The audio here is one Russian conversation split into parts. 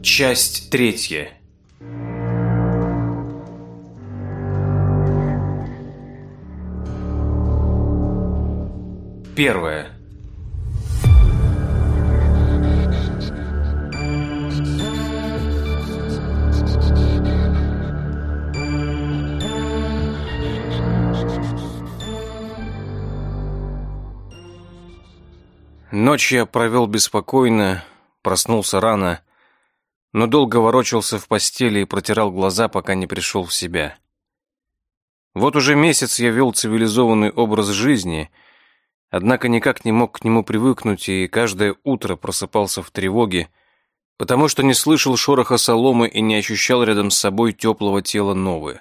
Часть 3. Первое. Ночь я провел беспокойно, проснулся рано, но долго ворочался в постели и протирал глаза, пока не пришел в себя. Вот уже месяц я вел цивилизованный образ жизни, однако никак не мог к нему привыкнуть и каждое утро просыпался в тревоге, потому что не слышал шороха соломы и не ощущал рядом с собой теплого тела Новы.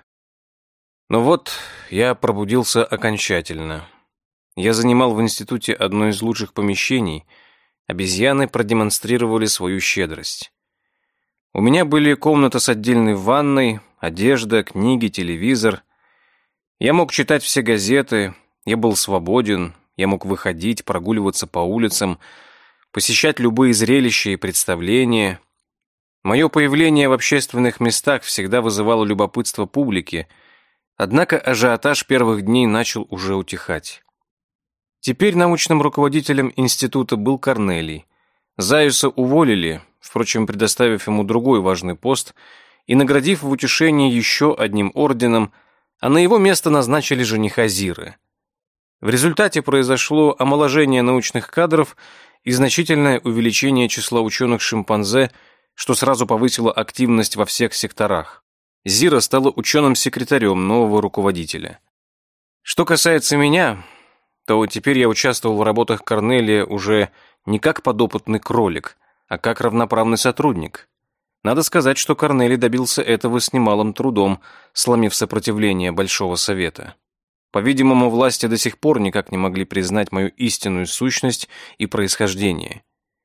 Но вот я пробудился окончательно. Я занимал в институте одно из лучших помещений, обезьяны продемонстрировали свою щедрость. У меня были комната с отдельной ванной, одежда, книги, телевизор. Я мог читать все газеты, я был свободен, я мог выходить, прогуливаться по улицам, посещать любые зрелища и представления. Мое появление в общественных местах всегда вызывало любопытство публики, однако ажиотаж первых дней начал уже утихать. Теперь научным руководителем института был Корнелий. Заюса уволили, впрочем, предоставив ему другой важный пост и наградив в утешение еще одним орденом, а на его место назначили жениха Зиры. В результате произошло омоложение научных кадров и значительное увеличение числа ученых-шимпанзе, что сразу повысило активность во всех секторах. Зира стала ученым-секретарем нового руководителя. Что касается меня, то теперь я участвовал в работах Корнелия уже не как подопытный кролик, а как равноправный сотрудник. Надо сказать, что Корнелий добился этого с немалым трудом, сломив сопротивление Большого Совета. По-видимому, власти до сих пор никак не могли признать мою истинную сущность и происхождение.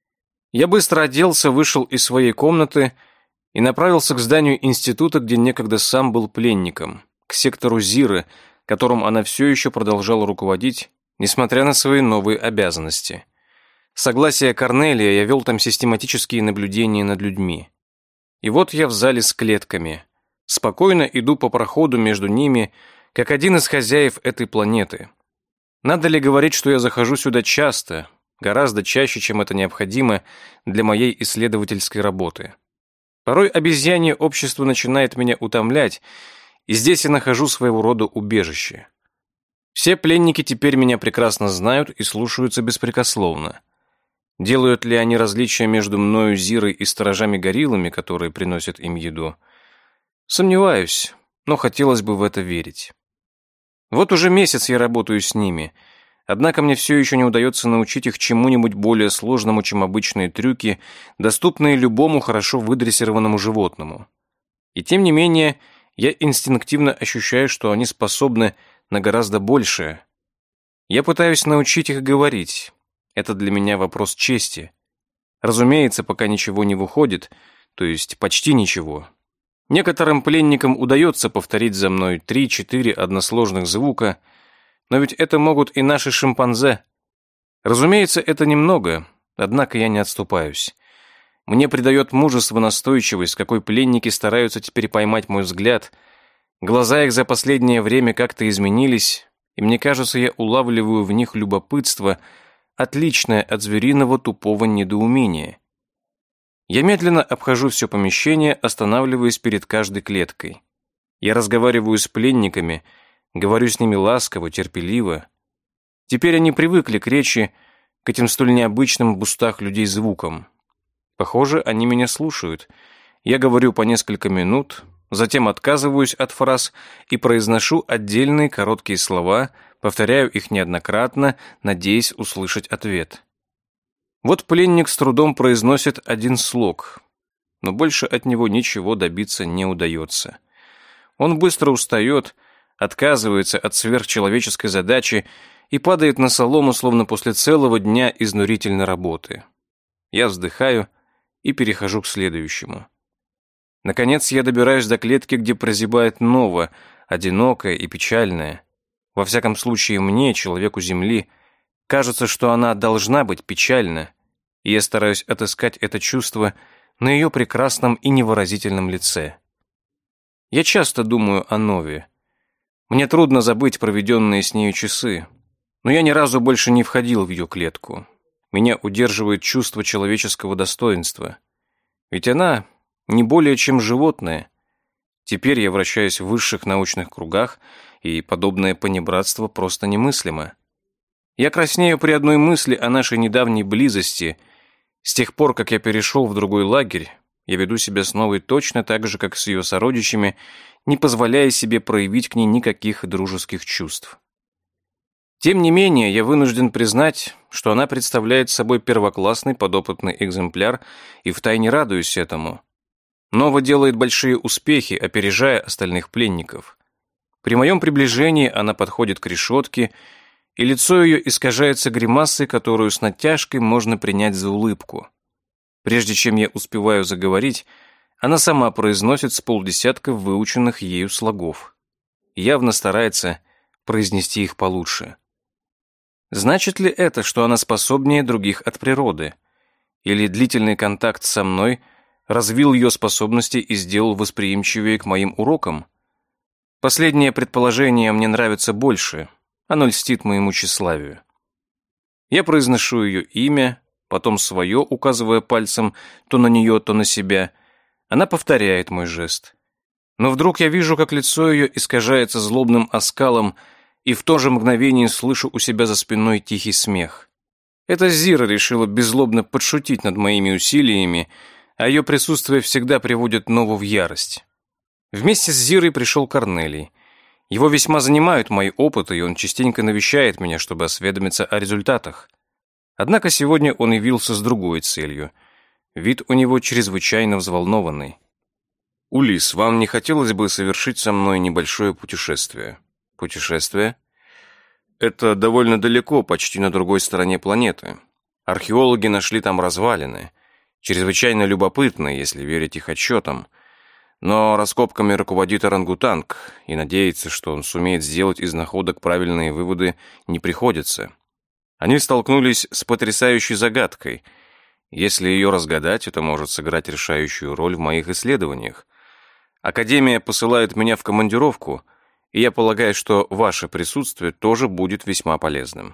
Я быстро оделся, вышел из своей комнаты и направился к зданию института, где некогда сам был пленником, к сектору Зиры, которым она все еще продолжала руководить, несмотря на свои новые обязанности. С согласия Корнелия я вел там систематические наблюдения над людьми. И вот я в зале с клетками. Спокойно иду по проходу между ними, как один из хозяев этой планеты. Надо ли говорить, что я захожу сюда часто, гораздо чаще, чем это необходимо для моей исследовательской работы. Порой обезьянье общество начинает меня утомлять, и здесь я нахожу своего рода убежище. Все пленники теперь меня прекрасно знают и слушаются беспрекословно. Делают ли они различия между мною, Зирой и сторожами-гориллами, которые приносят им еду? Сомневаюсь, но хотелось бы в это верить. Вот уже месяц я работаю с ними, однако мне все еще не удается научить их чему-нибудь более сложному, чем обычные трюки, доступные любому хорошо выдрессированному животному. И тем не менее, я инстинктивно ощущаю, что они способны на гораздо большее. Я пытаюсь научить их говорить. Это для меня вопрос чести. Разумеется, пока ничего не выходит, то есть почти ничего. Некоторым пленникам удается повторить за мной 3-4 односложных звука, но ведь это могут и наши шимпанзе. Разумеется, это немного, однако я не отступаюсь. Мне придает мужество настойчивость, с какой пленники стараются теперь поймать мой взгляд. Глаза их за последнее время как-то изменились, и мне кажется, я улавливаю в них любопытство, отличное от звериного тупого недоумения. Я медленно обхожу все помещение, останавливаясь перед каждой клеткой. Я разговариваю с пленниками, говорю с ними ласково, терпеливо. Теперь они привыкли к речи, к этим столь необычным в устах людей звукам. Похоже, они меня слушают. Я говорю по несколько минут, затем отказываюсь от фраз и произношу отдельные короткие слова, повторяю их неоднократно, надеясь услышать ответ. Вот пленник с трудом произносит один слог, но больше от него ничего добиться не удается. Он быстро устает, отказывается от сверхчеловеческой задачи и падает на солому, словно после целого дня изнурительной работы. Я вздыхаю и перехожу к следующему. Наконец я добираюсь до клетки, где прозябает Нова, одинокая и печальная. Во всяком случае, мне, человеку Земли, кажется, что она должна быть печальна, и я стараюсь отыскать это чувство на ее прекрасном и невыразительном лице. Я часто думаю о Нове. Мне трудно забыть проведенные с нею часы, но я ни разу больше не входил в ее клетку. Меня удерживает чувство человеческого достоинства. Ведь она не более чем животное. Теперь я вращаюсь в высших научных кругах, и подобное понебратство просто немыслимо. Я краснею при одной мысли о нашей недавней близости. С тех пор, как я перешел в другой лагерь, я веду себя с Новой точно так же, как с ее сородичами, не позволяя себе проявить к ней никаких дружеских чувств. Тем не менее, я вынужден признать, что она представляет собой первоклассный подопытный экземпляр, и втайне радуюсь этому. Нова делает большие успехи, опережая остальных пленников. При моем приближении она подходит к решетке, и лицо ее искажается гримасой, которую с натяжкой можно принять за улыбку. Прежде чем я успеваю заговорить, она сама произносит с полдесятка выученных ею слогов. Явно старается произнести их получше. Значит ли это, что она способнее других от природы? Или длительный контакт со мной развил ее способности и сделал восприимчивее к моим урокам? Последнее предположение мне нравится больше. Оно льстит моему тщеславию. Я произношу ее имя, потом свое, указывая пальцем то на нее, то на себя. Она повторяет мой жест. Но вдруг я вижу, как лицо ее искажается злобным оскалом, и в то же мгновение слышу у себя за спиной тихий смех. Это Зира решила беззлобно подшутить над моими усилиями, а ее присутствие всегда приводит Нову в ярость. Вместе с Зирой пришел Корнелий. Его весьма занимают мои опыты, и он частенько навещает меня, чтобы осведомиться о результатах. Однако сегодня он явился с другой целью. Вид у него чрезвычайно взволнованный. «Улисс, вам не хотелось бы совершить со мной небольшое путешествие?» «Путешествие?» «Это довольно далеко, почти на другой стороне планеты. Археологи нашли там развалины. Чрезвычайно любопытно, если верить их отчетам. Но раскопками руководит орангутанг, и надеяться, что он сумеет сделать из находок правильные выводы, не приходится. Они столкнулись с потрясающей загадкой. Если ее разгадать, это может сыграть решающую роль в моих исследованиях. Академия посылает меня в командировку, и я полагаю, что ваше присутствие тоже будет весьма полезным.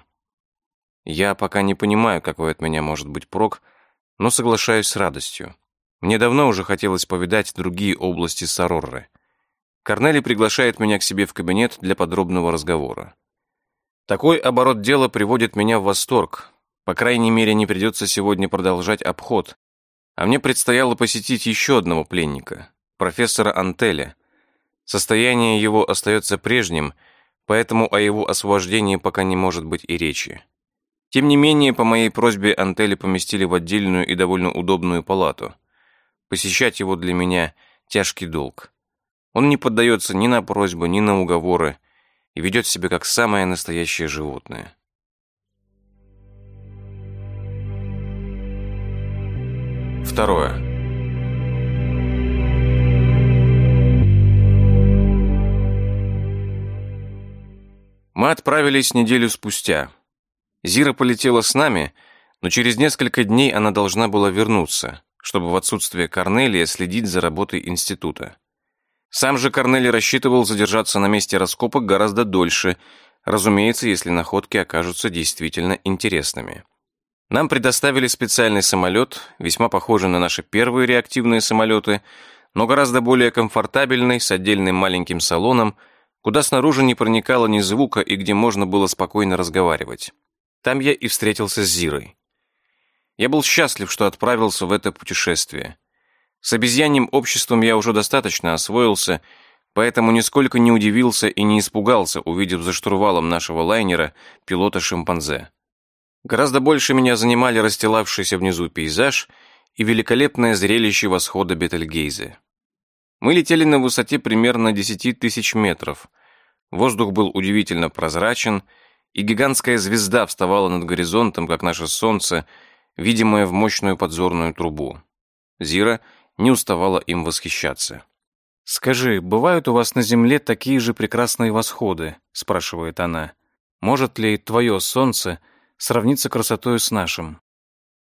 Я пока не понимаю, какой от меня может быть прок, но соглашаюсь с радостью. Мне давно уже хотелось повидать другие области Сорорры. Корнелий приглашает меня к себе в кабинет для подробного разговора. Такой оборот дела приводит меня в восторг. По крайней мере, не придется сегодня продолжать обход. А мне предстояло посетить еще одного пленника, профессора Антеля. Состояние его остается прежним, поэтому о его освобождении пока не может быть и речи. Тем не менее, по моей просьбе Антеля поместили в отдельную и довольно удобную палату. Посещать его для меня тяжкий долг. Он не поддается ни на просьбы, ни на уговоры и ведет себя как самое настоящее животное. Второе. Мы отправились неделю спустя. Зира полетела с нами, но через несколько дней она должна была вернуться, чтобы в отсутствие Корнелия следить за работой института. Сам же Корнелий рассчитывал задержаться на месте раскопок гораздо дольше, разумеется, если находки окажутся действительно интересными. Нам предоставили специальный самолет, весьма похожий на наши первые реактивные самолеты, но гораздо более комфортабельный, с отдельным маленьким салоном, куда снаружи не проникало ни звука и где можно было спокойно разговаривать. Там я и встретился с Зирой. Я был счастлив, что отправился в это путешествие. С обезьяньим обществом я уже достаточно освоился, поэтому нисколько не удивился и не испугался, увидев за штурвалом нашего лайнера пилота-шимпанзе. Гораздо больше меня занимали расстилавшийся внизу пейзаж и великолепное зрелище восхода Бетельгейзе. Мы летели на высоте примерно 10 тысяч метров. Воздух был удивительно прозрачен, и гигантская звезда вставала над горизонтом, как наше солнце, видимое в мощную подзорную трубу. Зира не уставала им восхищаться. «Скажи, бывают у вас на Земле такие же прекрасные восходы?» — спрашивает она. «Может ли твое солнце сравниться красотою с нашим?»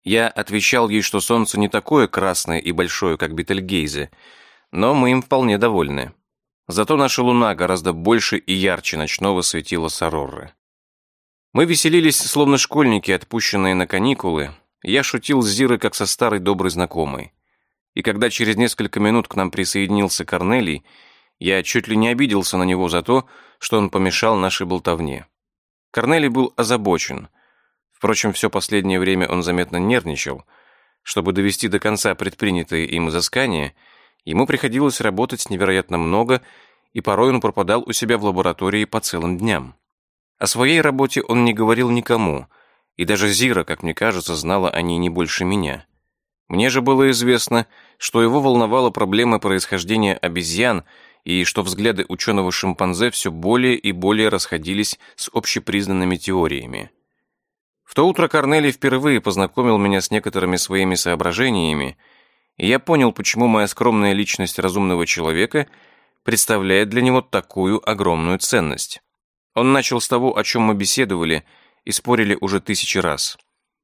Я отвечал ей, что солнце не такое красное и большое, как Бетельгейзе, но мы им вполне довольны. Зато наша луна гораздо больше и ярче ночного светила Сарорры. Мы веселились, словно школьники, отпущенные на каникулы. Я шутил с Зирой, как со старой доброй знакомой. И когда через несколько минут к нам присоединился Корнелий, я чуть ли не обиделся на него за то, что он помешал нашей болтовне. Корнелий был озабочен. Впрочем, все последнее время он заметно нервничал. Чтобы довести до конца предпринятые им изыскания, ему приходилось работать невероятно много, и порой он пропадал у себя в лаборатории по целым дням. О своей работе он не говорил никому, и даже Зира, как мне кажется, знала о ней не больше меня. Мне же было известно, что его волновала проблема происхождения обезьян и что взгляды ученого-шимпанзе все более и более расходились с общепризнанными теориями. В то утро Корнелий впервые познакомил меня с некоторыми своими соображениями, и я понял, почему моя скромная личность разумного человека представляет для него такую огромную ценность. Он начал с того, о чем мы беседовали и спорили уже 1000 раз.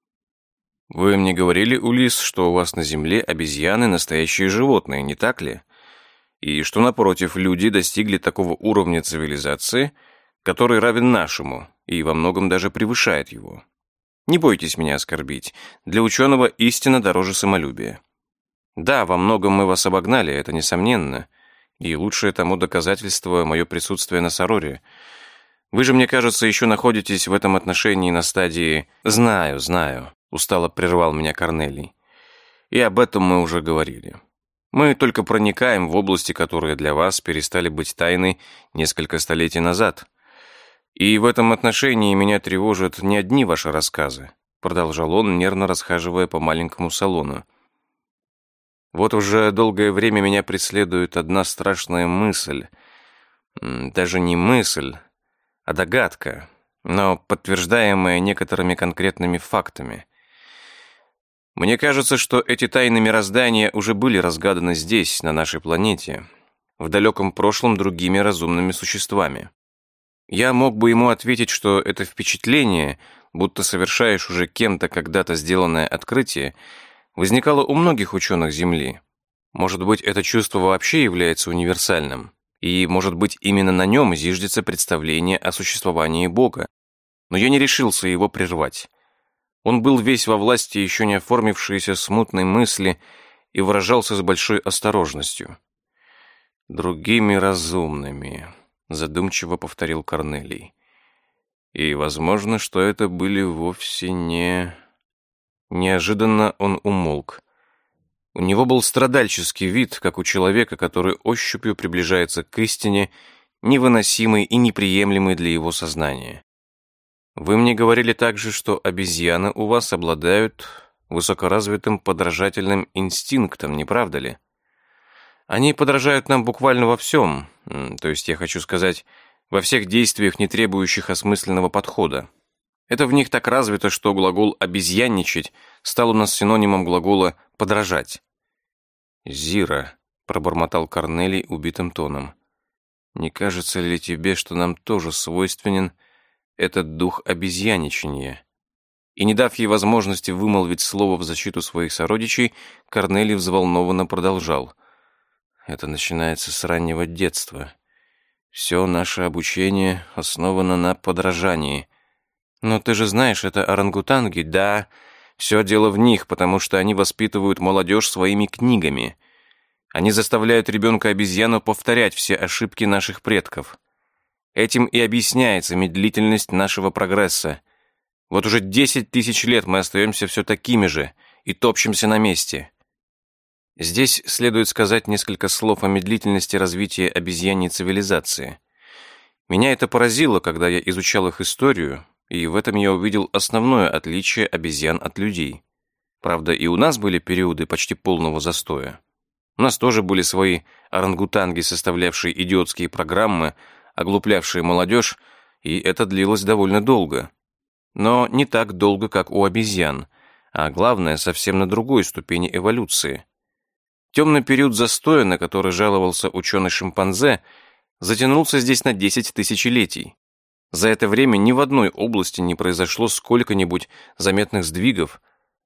«Вы мне говорили, Улисс, что у вас на Земле обезьяны настоящие животные, не так ли? И что, напротив, люди достигли такого уровня цивилизации, который равен нашему и во многом даже превышает его. Не бойтесь меня оскорбить, для ученого истина дороже самолюбия. Да, во многом мы вас обогнали, это несомненно, и лучшее тому доказательство — мое присутствие на Сарорре. Вы же, мне кажется, еще находитесь в этом отношении на стадии «знаю, знаю», — устало прервал меня Корнелий. И об этом мы уже говорили. Мы только проникаем в области, которые для вас перестали быть тайной несколько столетий назад. И в этом отношении меня тревожат не одни ваши рассказы, продолжал он, нервно расхаживая по маленькому салону. Вот уже долгое время меня преследует одна страшная мысль. Даже не мысль, а догадка, но подтверждаемая некоторыми конкретными фактами. Мне кажется, что эти тайны мироздания уже были разгаданы здесь, на нашей планете, в далеком прошлом другими разумными существами. Я мог бы ему ответить, что это впечатление, будто совершаешь уже кем-то когда-то сделанное открытие, возникало у многих ученых Земли. Может быть, это чувство вообще является универсальным. И, может быть, именно на нем зиждется представление о существовании Бога. Но я не решился его прервать. Он был весь во власти еще не оформившейся смутной мысли и выражался с большой осторожностью. «Другими разумными», — задумчиво повторил Корнелий. «И, возможно, что это были вовсе не...» Неожиданно он умолк. У него был страдальческий вид, как у человека, который ощупью приближается к истине, невыносимой и неприемлемой для его сознания. Вы мне говорили также, что обезьяны у вас обладают высокоразвитым подражательным инстинктом, не правда ли? Они подражают нам буквально во всем, то есть я хочу сказать, во всех действиях, не требующих осмысленного подхода. Это в них так развито, что глагол «обезьянничать» стал у нас синонимом глагола «подражать». «Зира», — пробормотал Корнелий убитым тоном, — «не кажется ли тебе, что нам тоже свойственен этот дух обезьяничания?» И, не дав ей возможности вымолвить слово в защиту своих сородичей, Корнелий взволнованно продолжал. «Это начинается с раннего детства. Все наше обучение основано на подражании. Но ты же знаешь, это орангутанги, да? Все дело в них, потому что они воспитывают молодежь своими книгами. Они заставляют ребенка-обезьяну повторять все ошибки наших предков. Этим и объясняется медлительность нашего прогресса. Вот уже 10 000 лет мы остаемся все такими же и топчемся на месте». Здесь следует сказать несколько слов о медлительности развития обезьяньей цивилизации. Меня это поразило, когда я изучал их историю, и в этом я увидел основное отличие обезьян от людей. Правда, и у нас были периоды почти полного застоя. У нас тоже были свои орангутанги, составлявшие идиотские программы, оглуплявшие молодежь, и это длилось довольно долго. Но не так долго, как у обезьян, а главное, совсем на другой ступени эволюции. Темный период застоя, на который жаловался ученый-шимпанзе, затянулся здесь на 10 тысячелетий. За это время ни в одной области не произошло сколько-нибудь заметных сдвигов,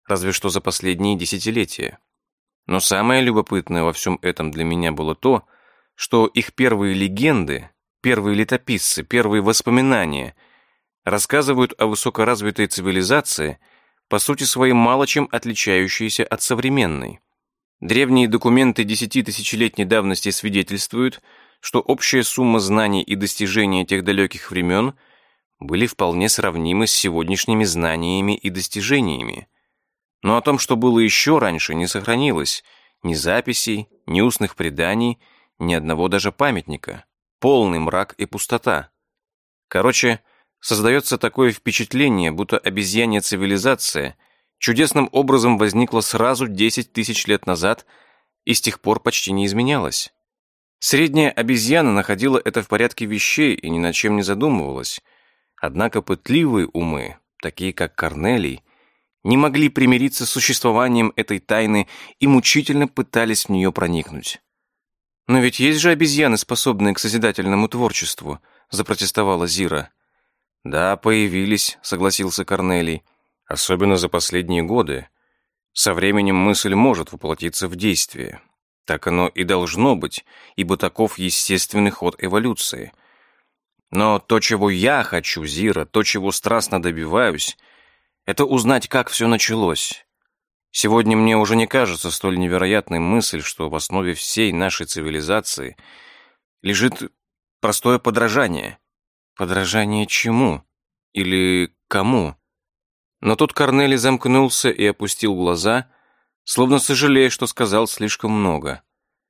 разве что за последние десятилетия. Но самое любопытное во всем этом для меня было то, что их первые легенды, первые летописцы, первые воспоминания рассказывают о высокоразвитой цивилизации, по сути своей мало чем отличающейся от современной. Древние документы 10-тысячелетней давности свидетельствуют, что общая сумма знаний и достижений тех далеких времен были вполне сравнимы с сегодняшними знаниями и достижениями. Но о том, что было еще раньше, не сохранилось ни записей, ни устных преданий, ни одного даже памятника. Полный мрак и пустота. Короче, создается такое впечатление, будто обезьянья цивилизация чудесным образом возникла сразу 10 тысяч лет назад и с тех пор почти не изменялась. Средняя обезьяна находила это в порядке вещей и ни над чем не задумывалась. Однако пытливые умы, такие как Корнелий, не могли примириться с существованием этой тайны и мучительно пытались в нее проникнуть. «Но ведь есть же обезьяны, способные к созидательному творчеству», запротестовала Зира. «Да, появились», — согласился Корнелий, «особенно за последние годы. Со временем мысль может воплотиться в действие. Так оно и должно быть, ибо таков естественный ход эволюции. Но то, чего я хочу, Зира, то, чего страстно добиваюсь, это узнать, как все началось. Сегодня мне уже не кажется столь невероятной мысль, что в основе всей нашей цивилизации лежит простое подражание. Подражание чему? Или кому?» Но тут Корнелий замкнулся и опустил глаза, словно сожалея, что сказал слишком много.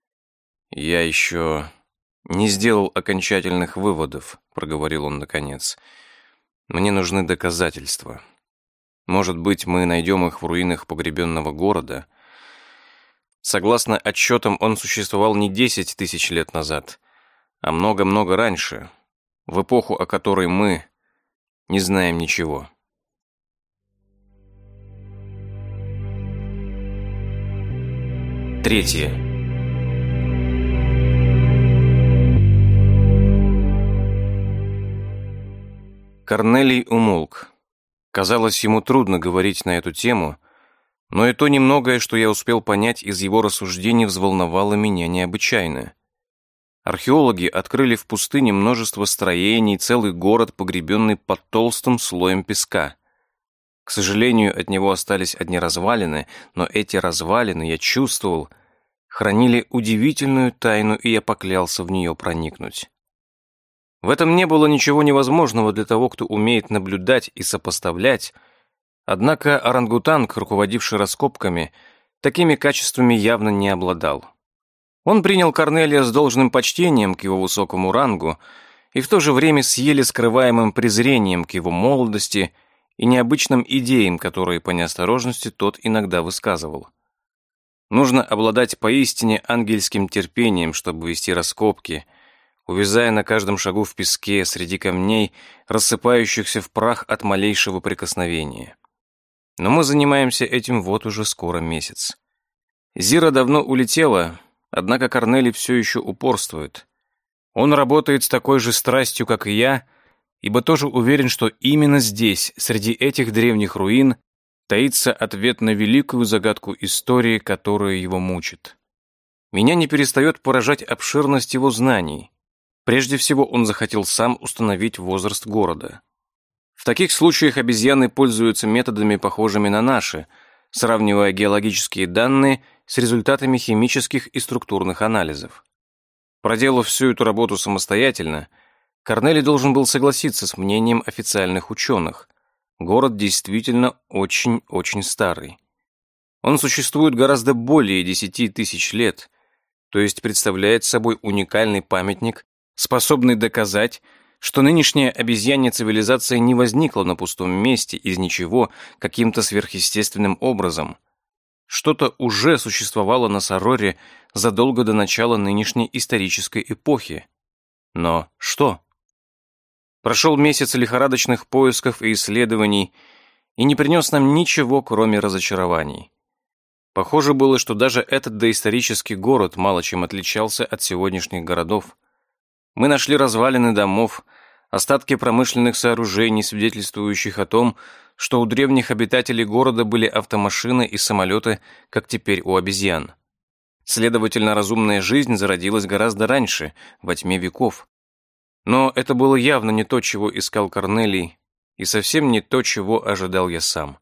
«Я еще не сделал окончательных выводов», — проговорил он наконец. «Мне нужны доказательства. Может быть, мы найдем их в руинах погребенного города. Согласно отчетам, он существовал не 10 тысяч лет назад, а много-много раньше, в эпоху, о которой мы не знаем ничего». Третье. Корнелий умолк. Казалось, ему трудно говорить на эту тему, но и то немногое, что я успел понять из его рассуждений, взволновало меня необычайно. Археологи открыли в пустыне множество строений, целый город, погребенный под толстым слоем песка. К сожалению, от него остались одни развалины, но эти развалины, я чувствовал, хранили удивительную тайну, и я поклялся в нее проникнуть. В этом не было ничего невозможного для того, кто умеет наблюдать и сопоставлять, однако орангутанг, руководивший раскопками, такими качествами явно не обладал. Он принял Корнелия с должным почтением к его высокому рангу и в то же время с еле скрываемым презрением к его молодости и необычным идеям, которые по неосторожности тот иногда высказывал. Нужно обладать поистине ангельским терпением, чтобы вести раскопки, увязая на каждом шагу в песке среди камней, рассыпающихся в прах от малейшего прикосновения. Но мы занимаемся этим вот уже скоро месяц. Зира давно улетела, однако Корнелий все еще упорствует. Он работает с такой же страстью, как и я, ибо тоже уверен, что именно здесь, среди этих древних руин, таится ответ на великую загадку истории, которая его мучит. Меня не перестает поражать обширность его знаний. Прежде всего, он захотел сам установить возраст города. В таких случаях обезьяны пользуются методами, похожими на наши, сравнивая геологические данные с результатами химических и структурных анализов. Проделав всю эту работу самостоятельно, Корнелий должен был согласиться с мнением официальных ученых. Город действительно очень-очень старый. Он существует гораздо более 10 тысяч лет, то есть представляет собой уникальный памятник, способный доказать, что нынешняя обезьянья цивилизация не возникла на пустом месте из ничего каким-то сверхъестественным образом. Что-то уже существовало на Сороре задолго до начала нынешней исторической эпохи. Но что? Прошел месяц лихорадочных поисков и исследований и не принес нам ничего, кроме разочарований. Похоже было, что даже этот доисторический город мало чем отличался от сегодняшних городов. Мы нашли развалины домов, остатки промышленных сооружений, свидетельствующих о том, что у древних обитателей города были автомашины и самолеты, как теперь у обезьян. Следовательно, разумная жизнь зародилась гораздо раньше, во тьме веков. Но это было явно не то, чего искал Корнелий, и совсем не то, чего ожидал я сам.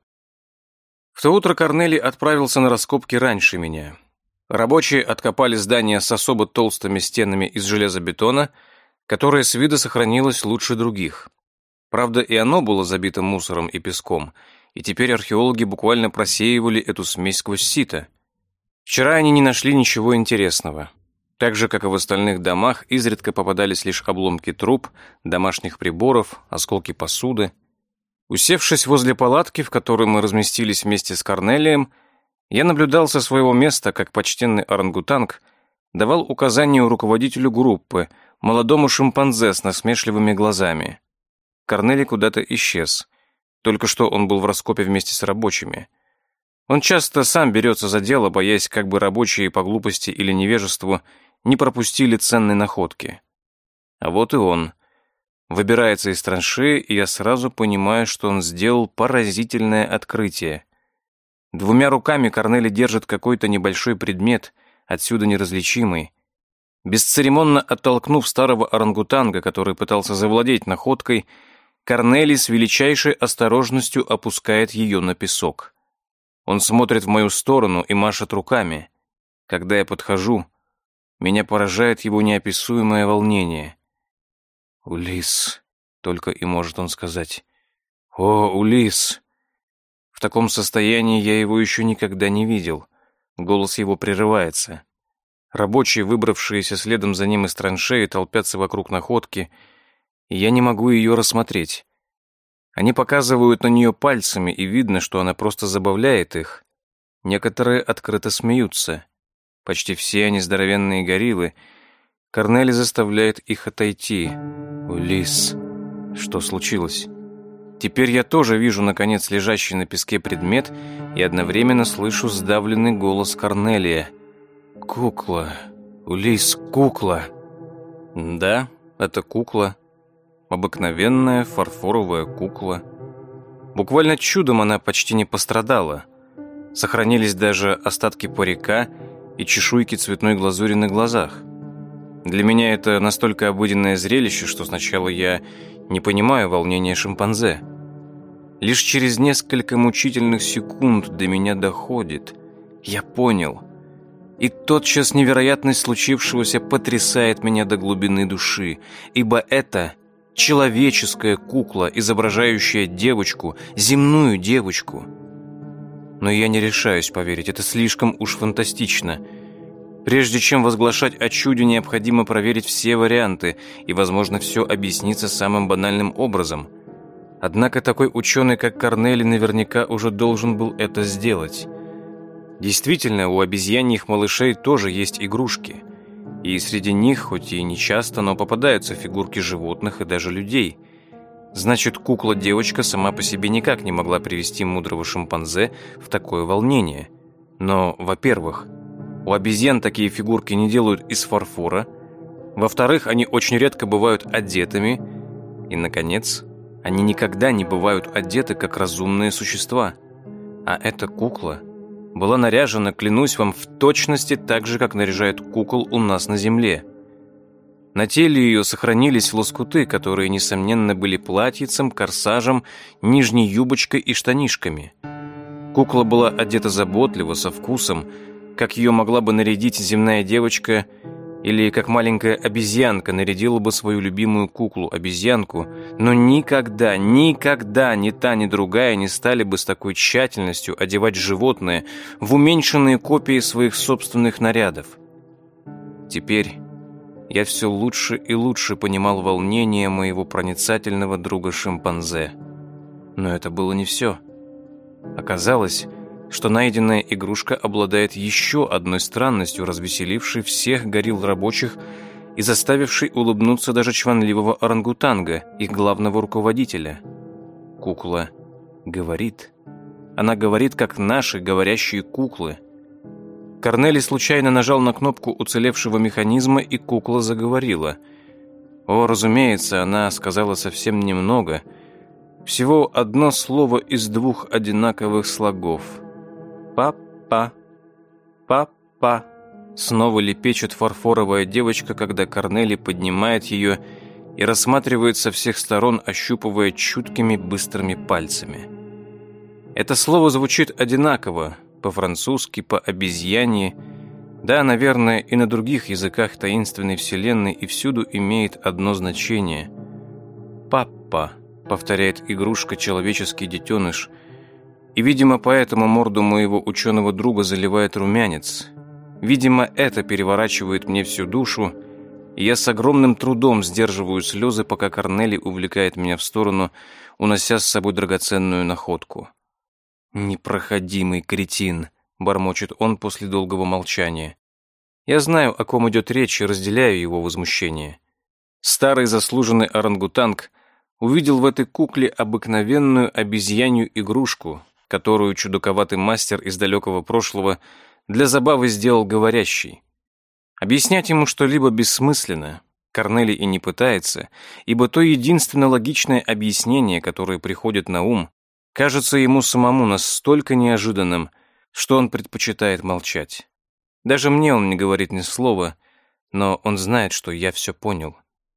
В то утро Корнелий отправился на раскопки раньше меня. Рабочие откопали здание с особо толстыми стенами из железобетона, которое с вида сохранилось лучше других. Правда, и оно было забито мусором и песком, и теперь археологи буквально просеивали эту смесь сквозь сито. Вчера они не нашли ничего интересного. Так же, как и в остальных домах, изредка попадались лишь обломки труб, домашних приборов, осколки посуды. Усевшись возле палатки, в которой мы разместились вместе с Корнелием, я наблюдал со своего места, как почтенный орангутанг давал указания руководителю группы, молодому шимпанзе с насмешливыми глазами. Корнелий куда-то исчез. Только что он был в раскопе вместе с рабочими. Он часто сам берется за дело, боясь, как бы рабочие по глупости или невежеству не пропустили ценные находки. А вот и он. Выбирается из траншеи, и я сразу понимаю, что он сделал поразительное открытие. Двумя руками Корнелий держит какой-то небольшой предмет, отсюда неразличимый. Бесцеремонно оттолкнув старого орангутанга, который пытался завладеть находкой, Корнелий с величайшей осторожностью опускает ее на песок. Он смотрит в мою сторону и машет руками. Когда я подхожу, меня поражает его неописуемое волнение. «Улисс», — только и может он сказать. «О, Улисс!» В таком состоянии я его еще никогда не видел. Голос его прерывается. Рабочие, выбравшиеся следом за ним из траншеи, толпятся вокруг находки, и я не могу ее рассмотреть. Они показывают на нее пальцами, и видно, что она просто забавляет их. Некоторые открыто смеются. Почти все они здоровенные гориллы. Корнелий заставляет их отойти. «Улисс, что случилось?» Теперь я тоже вижу, наконец, лежащий на песке предмет и одновременно слышу сдавленный голос Корнелия. «Кукла! Улисс, кукла!» Да, это кукла. Обыкновенная фарфоровая кукла. Буквально чудом она почти не пострадала. Сохранились даже остатки парика и чешуйки цветной глазури на глазах. Для меня это настолько обыденное зрелище, что сначала я не понимаю волнения шимпанзе. Лишь через несколько мучительных секунд до меня доходит. Я понял. И тотчас невероятность случившегося потрясает меня до глубины души, ибо это человеческая кукла, изображающая девочку, земную девочку. Но я не решаюсь поверить, это слишком уж фантастично. Прежде чем возглашать о чуде, необходимо проверить все варианты, и, возможно, все объяснится самым банальным образом. Однако такой ученый, как Корнелий, наверняка уже должен был это сделать. Действительно, у обезьяньих малышей тоже есть игрушки. И среди них, хоть и не часто, но попадаются фигурки животных и даже людей. Значит, кукла-девочка сама по себе никак не могла привести мудрого шимпанзе в такое волнение. Но, во-первых, у обезьян такие фигурки не делают из фарфора. Во-вторых, они очень редко бывают одетыми. И, наконец, они никогда не бывают одеты как разумные существа. А эта кукла была наряжена, клянусь вам, в точности так же, как наряжают кукол у нас на земле. На теле ее сохранились лоскуты, которые, несомненно, были платьицем, корсажем, нижней юбочкой и штанишками. Кукла была одета заботливо, со вкусом, как ее могла бы нарядить земная девочка или как маленькая обезьянка нарядила бы свою любимую куклу-обезьянку, но никогда, никогда ни та, ни другая не стали бы с такой тщательностью одевать животное в уменьшенные копии своих собственных нарядов. Теперь я все лучше и лучше понимал волнение моего проницательного друга-шимпанзе. Но это было не все. Оказалось, что найденная игрушка обладает еще одной странностью, развеселившей всех горилл рабочих и заставившей улыбнуться даже чванливого орангутанга, их главного руководителя. Кукла говорит. Она говорит, как наши говорящие куклы. Корнелий случайно нажал на кнопку уцелевшего механизма, и кукла заговорила. О, разумеется, она сказала совсем немного. Всего одно слово из двух одинаковых слогов. «Папа, папа». Снова лепечет фарфоровая девочка, когда Корнели поднимает ее и рассматривает со всех сторон, ощупывая чуткими быстрыми пальцами. Это слово звучит одинаково, по-французски, по-обезьянье, да, наверное, и на других языках таинственной вселенной, и всюду имеет одно значение. «Папа», — повторяет игрушка человеческий детеныш, и, видимо, поэтому морду моего ученого друга заливает румянец. Видимо, это переворачивает мне всю душу, и я с огромным трудом сдерживаю слезы, пока Корнели увлекает меня в сторону, унося с собой драгоценную находку. «Непроходимый кретин», — бормочет он после долгого молчания. Я знаю, о ком идет речь, и разделяю его возмущение. Старый заслуженный орангутанг увидел в этой кукле обыкновенную обезьянью игрушку, которую чудаковатый мастер из далекого прошлого для забавы сделал говорящей. Объяснять ему что-либо бессмысленно. Корнели и не пытается, ибо то единственно логичное объяснение, которое приходит на ум, кажется ему самому настолько неожиданным, что он предпочитает молчать. Даже мне он не говорит ни слова, но он знает, что я все понял.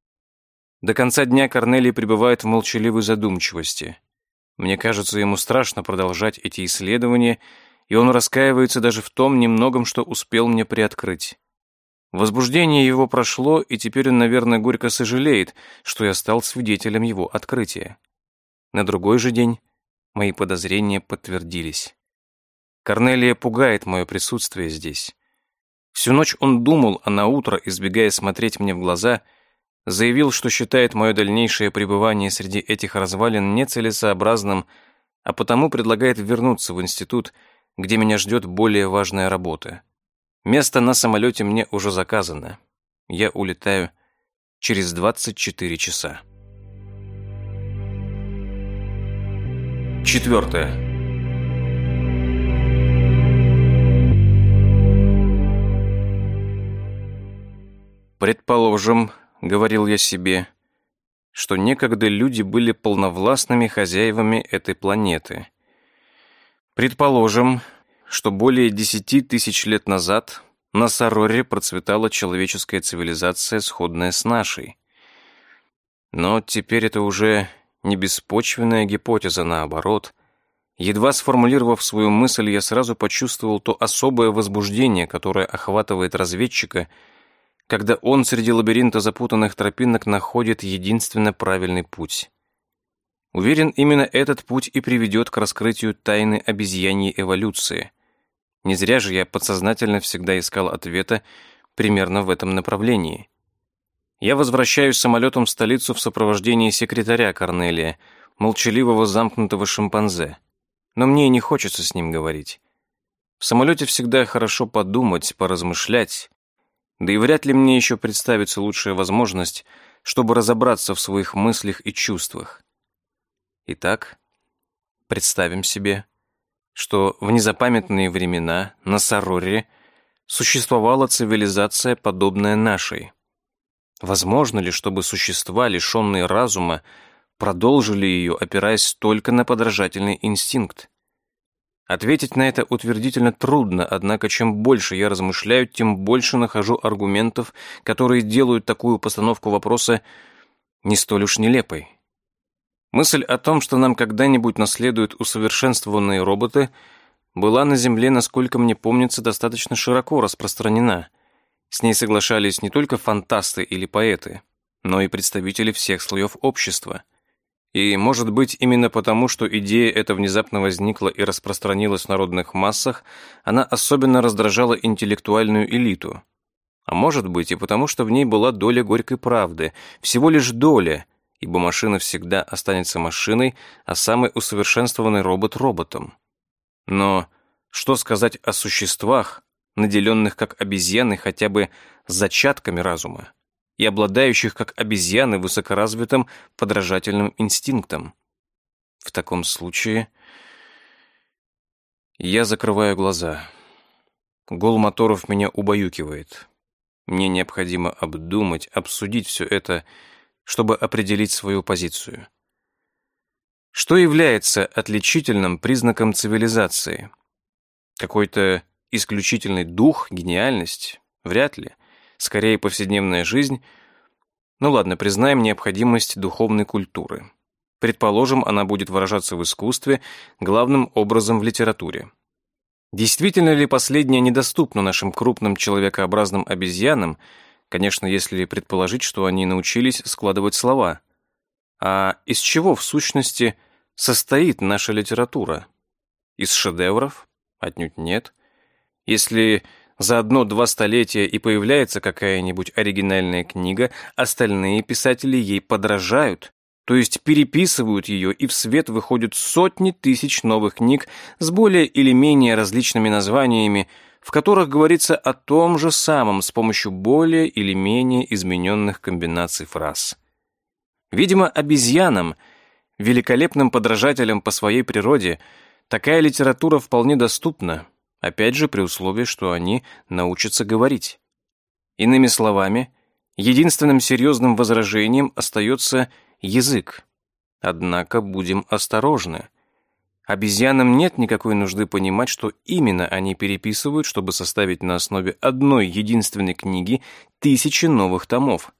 До конца дня Корнели пребывает в молчаливой задумчивости. Мне кажется, ему страшно продолжать эти исследования, и он раскаивается даже в том немногом, что успел мне приоткрыть. Возбуждение его прошло, и теперь он, наверное, горько сожалеет, что я стал свидетелем его открытия. На другой же день мои подозрения подтвердились. Корнелия пугает мое присутствие здесь. Всю ночь он думал, а наутро, избегая смотреть мне в глаза, заявил, что считает мое дальнейшее пребывание среди этих развалин нецелесообразным, а потому предлагает вернуться в институт, где меня ждет более важная работа. Место на самолете мне уже заказано. Я улетаю через 24 часа. 4. Предположим, говорил я себе, что некогда люди были полновластными хозяевами этой планеты. Предположим, что более 10 тысяч лет назад на Сароре процветала человеческая цивилизация, сходная с нашей. Но теперь это уже не беспочвенная гипотеза, наоборот. Едва сформулировав свою мысль, я сразу почувствовал то особое возбуждение, которое охватывает разведчика, когда он среди лабиринта запутанных тропинок находит единственно правильный путь. Уверен, именно этот путь и приведет к раскрытию тайны обезьяньей эволюции. Не зря же я подсознательно всегда искал ответа примерно в этом направлении. Я возвращаюсь самолетом в столицу в сопровождении секретаря Корнелия, молчаливого замкнутого шимпанзе. Но мне и не хочется с ним говорить. В самолете всегда хорошо подумать, поразмышлять, да и вряд ли мне еще представится лучшая возможность, чтобы разобраться в своих мыслях и чувствах. Итак, представим себе, что в незапамятные времена на Сароре существовала цивилизация, подобная нашей. Возможно ли, чтобы существа, лишенные разума, продолжили ее, опираясь только на подражательный инстинкт? Ответить на это утвердительно трудно, однако чем больше я размышляю, тем больше нахожу аргументов, которые делают такую постановку вопроса не столь уж нелепой. Мысль о том, что нам когда-нибудь наследуют усовершенствованные роботы, была на Земле, насколько мне помнится, достаточно широко распространена. С ней соглашались не только фантасты или поэты, но и представители всех слоев общества. И, может быть, именно потому, что идея эта внезапно возникла и распространилась в народных массах, она особенно раздражала интеллектуальную элиту. А может быть, и потому, что в ней была доля горькой правды, всего лишь доля, ибо машина всегда останется машиной, а самый усовершенствованный робот — роботом. Но что сказать о существах, наделенных как обезьяны хотя бы зачатками разума, и обладающих, как обезьяны, высокоразвитым подражательным инстинктом? В таком случае я закрываю глаза. Гул моторов меня убаюкивает. Мне необходимо обдумать, обсудить все это чтобы определить свою позицию. Что является отличительным признаком цивилизации? Какой-то исключительный дух, гениальность? Вряд ли. Скорее, повседневная жизнь. Ну ладно, признаем необходимость духовной культуры. Предположим, она будет выражаться в искусстве, главным образом в литературе. Действительно ли последнее недоступно нашим крупным человекообразным обезьянам, конечно, если предположить, что они научились складывать слова? А из чего, в сущности, состоит наша литература? Из шедевров? Отнюдь нет. Если за 1-2 столетия и появляется какая-нибудь оригинальная книга, остальные писатели ей подражают, то есть переписывают ее, и в свет выходят сотни тысяч новых книг с более или менее различными названиями, в которых говорится о том же самом с помощью более или менее измененных комбинаций фраз. Видимо, обезьянам, великолепным подражателям по своей природе, такая литература вполне доступна, опять же при условии, что они научатся говорить. Иными словами, единственным серьезным возражением остается язык. Однако будем осторожны. Обезьянам нет никакой нужды понимать, что именно они переписывают, чтобы составить на основе одной единственной книги тысячи новых томов.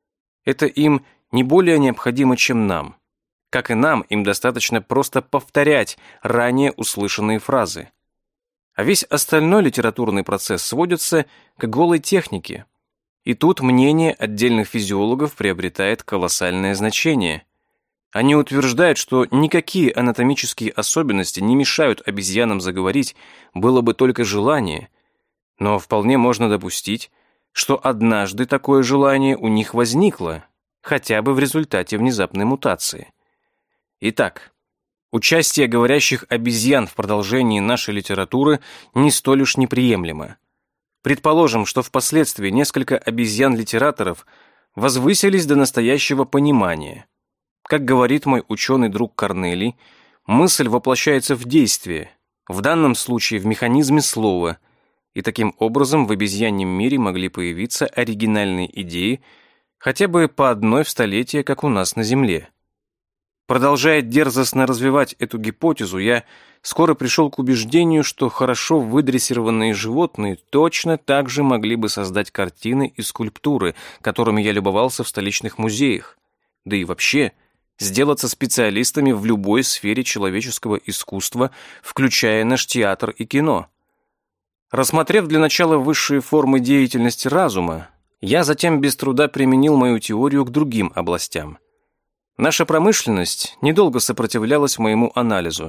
Это им не более необходимо, чем нам. Как и нам, им достаточно просто повторять ранее услышанные фразы. А весь остальной литературный процесс сводится к голой технике. И тут мнение отдельных физиологов приобретает колоссальное значение. Они утверждают, что никакие анатомические особенности не мешают обезьянам заговорить, было бы только желание. Но вполне можно допустить, что однажды такое желание у них возникло, хотя бы в результате внезапной мутации. Итак, участие говорящих обезьян в продолжении нашей литературы не столь уж неприемлемо. Предположим, что впоследствии несколько обезьян-литераторов возвысились до настоящего понимания. Как говорит мой ученый друг Корнелий, мысль воплощается в действие, в данном случае в механизме слова, и таким образом в обезьяньем мире могли появиться оригинальные идеи, хотя бы по одной в столетие, как у нас на Земле. Продолжая дерзостно развивать эту гипотезу, я скоро пришел к убеждению, что хорошо выдрессированные животные точно так же могли бы создать картины и скульптуры, которыми я любовался в столичных музеях. Да и вообще, сделаться специалистами в любой сфере человеческого искусства, включая наш театр и кино. Рассмотрев для начала высшие формы деятельности разума, я затем без труда применил мою теорию к другим областям. Наша промышленность недолго сопротивлялась моему анализу.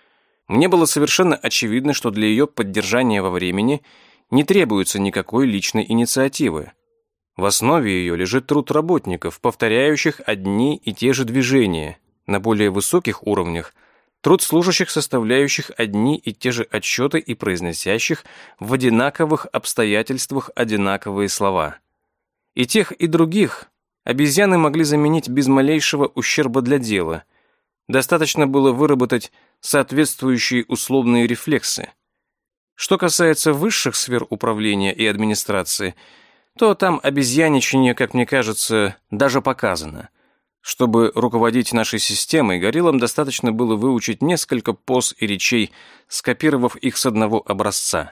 Мне было совершенно очевидно, что для ее поддержания во времени не требуется никакой личной инициативы. В основе ее лежит труд работников, повторяющих одни и те же движения. На более высоких уровнях труд служащих, составляющих одни и те же отчеты и произносящих в одинаковых обстоятельствах одинаковые слова. И тех, и других обезьяны могли заменить без малейшего ущерба для дела. Достаточно было выработать соответствующие условные рефлексы. Что касается высших сфер управления и администрации, то там обезьяничание, как мне кажется, даже показано. Чтобы руководить нашей системой, гориллам достаточно было выучить несколько поз и речей, скопировав их с одного образца.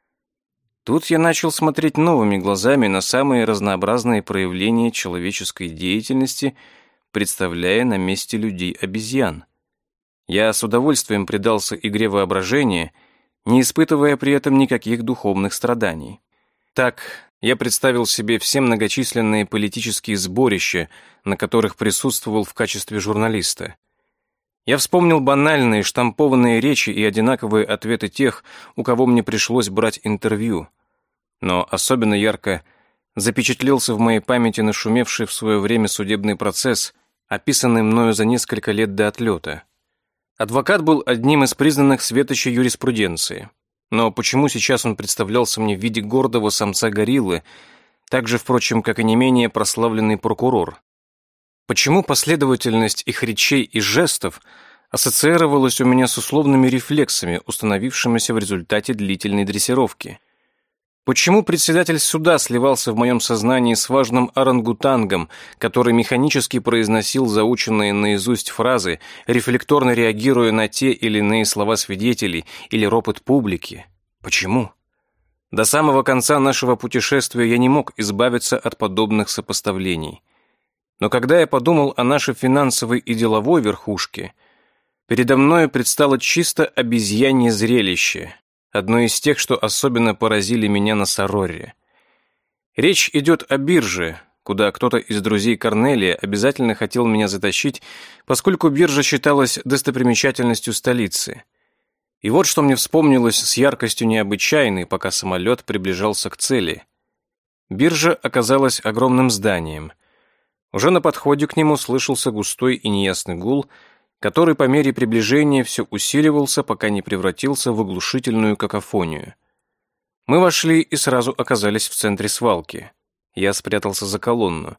Тут я начал смотреть новыми глазами на самые разнообразные проявления человеческой деятельности, представляя на месте людей обезьян. Я с удовольствием предался игре воображения, не испытывая при этом никаких духовных страданий. Так, я представил себе все многочисленные политические сборища, на которых присутствовал в качестве журналиста. Я вспомнил банальные штампованные речи и одинаковые ответы тех, у кого мне пришлось брать интервью. Но особенно ярко запечатлелся в моей памяти нашумевший в свое время судебный процесс, описанный мною за несколько лет до отлета. Адвокат был одним из признанных светочей юриспруденции. Но почему сейчас он представлялся мне в виде гордого самца-гориллы, так же, впрочем, как и не менее прославленный прокурор? Почему последовательность их речей и жестов ассоциировалась у меня с условными рефлексами, установившимися в результате длительной дрессировки? Почему председатель суда сливался в моем сознании с важным орангутангом, который механически произносил заученные наизусть фразы, рефлекторно реагируя на те или иные слова свидетелей или ропот публики? Почему? До самого конца нашего путешествия я не мог избавиться от подобных сопоставлений. Но когда я подумал о нашей финансовой и деловой верхушке, передо мной предстало чисто обезьянье зрелище, одно из тех, что особенно поразили меня на Сорорре. Речь идет о бирже, куда кто-то из друзей Корнелия обязательно хотел меня затащить, поскольку биржа считалась достопримечательностью столицы. И вот что мне вспомнилось с яркостью необычайной, пока самолет приближался к цели. Биржа оказалась огромным зданием. Уже на подходе к нему слышался густой и неясный гул, который по мере приближения все усиливался, пока не превратился в оглушительную какофонию. Мы вошли и сразу оказались в центре свалки. Я спрятался за колонну.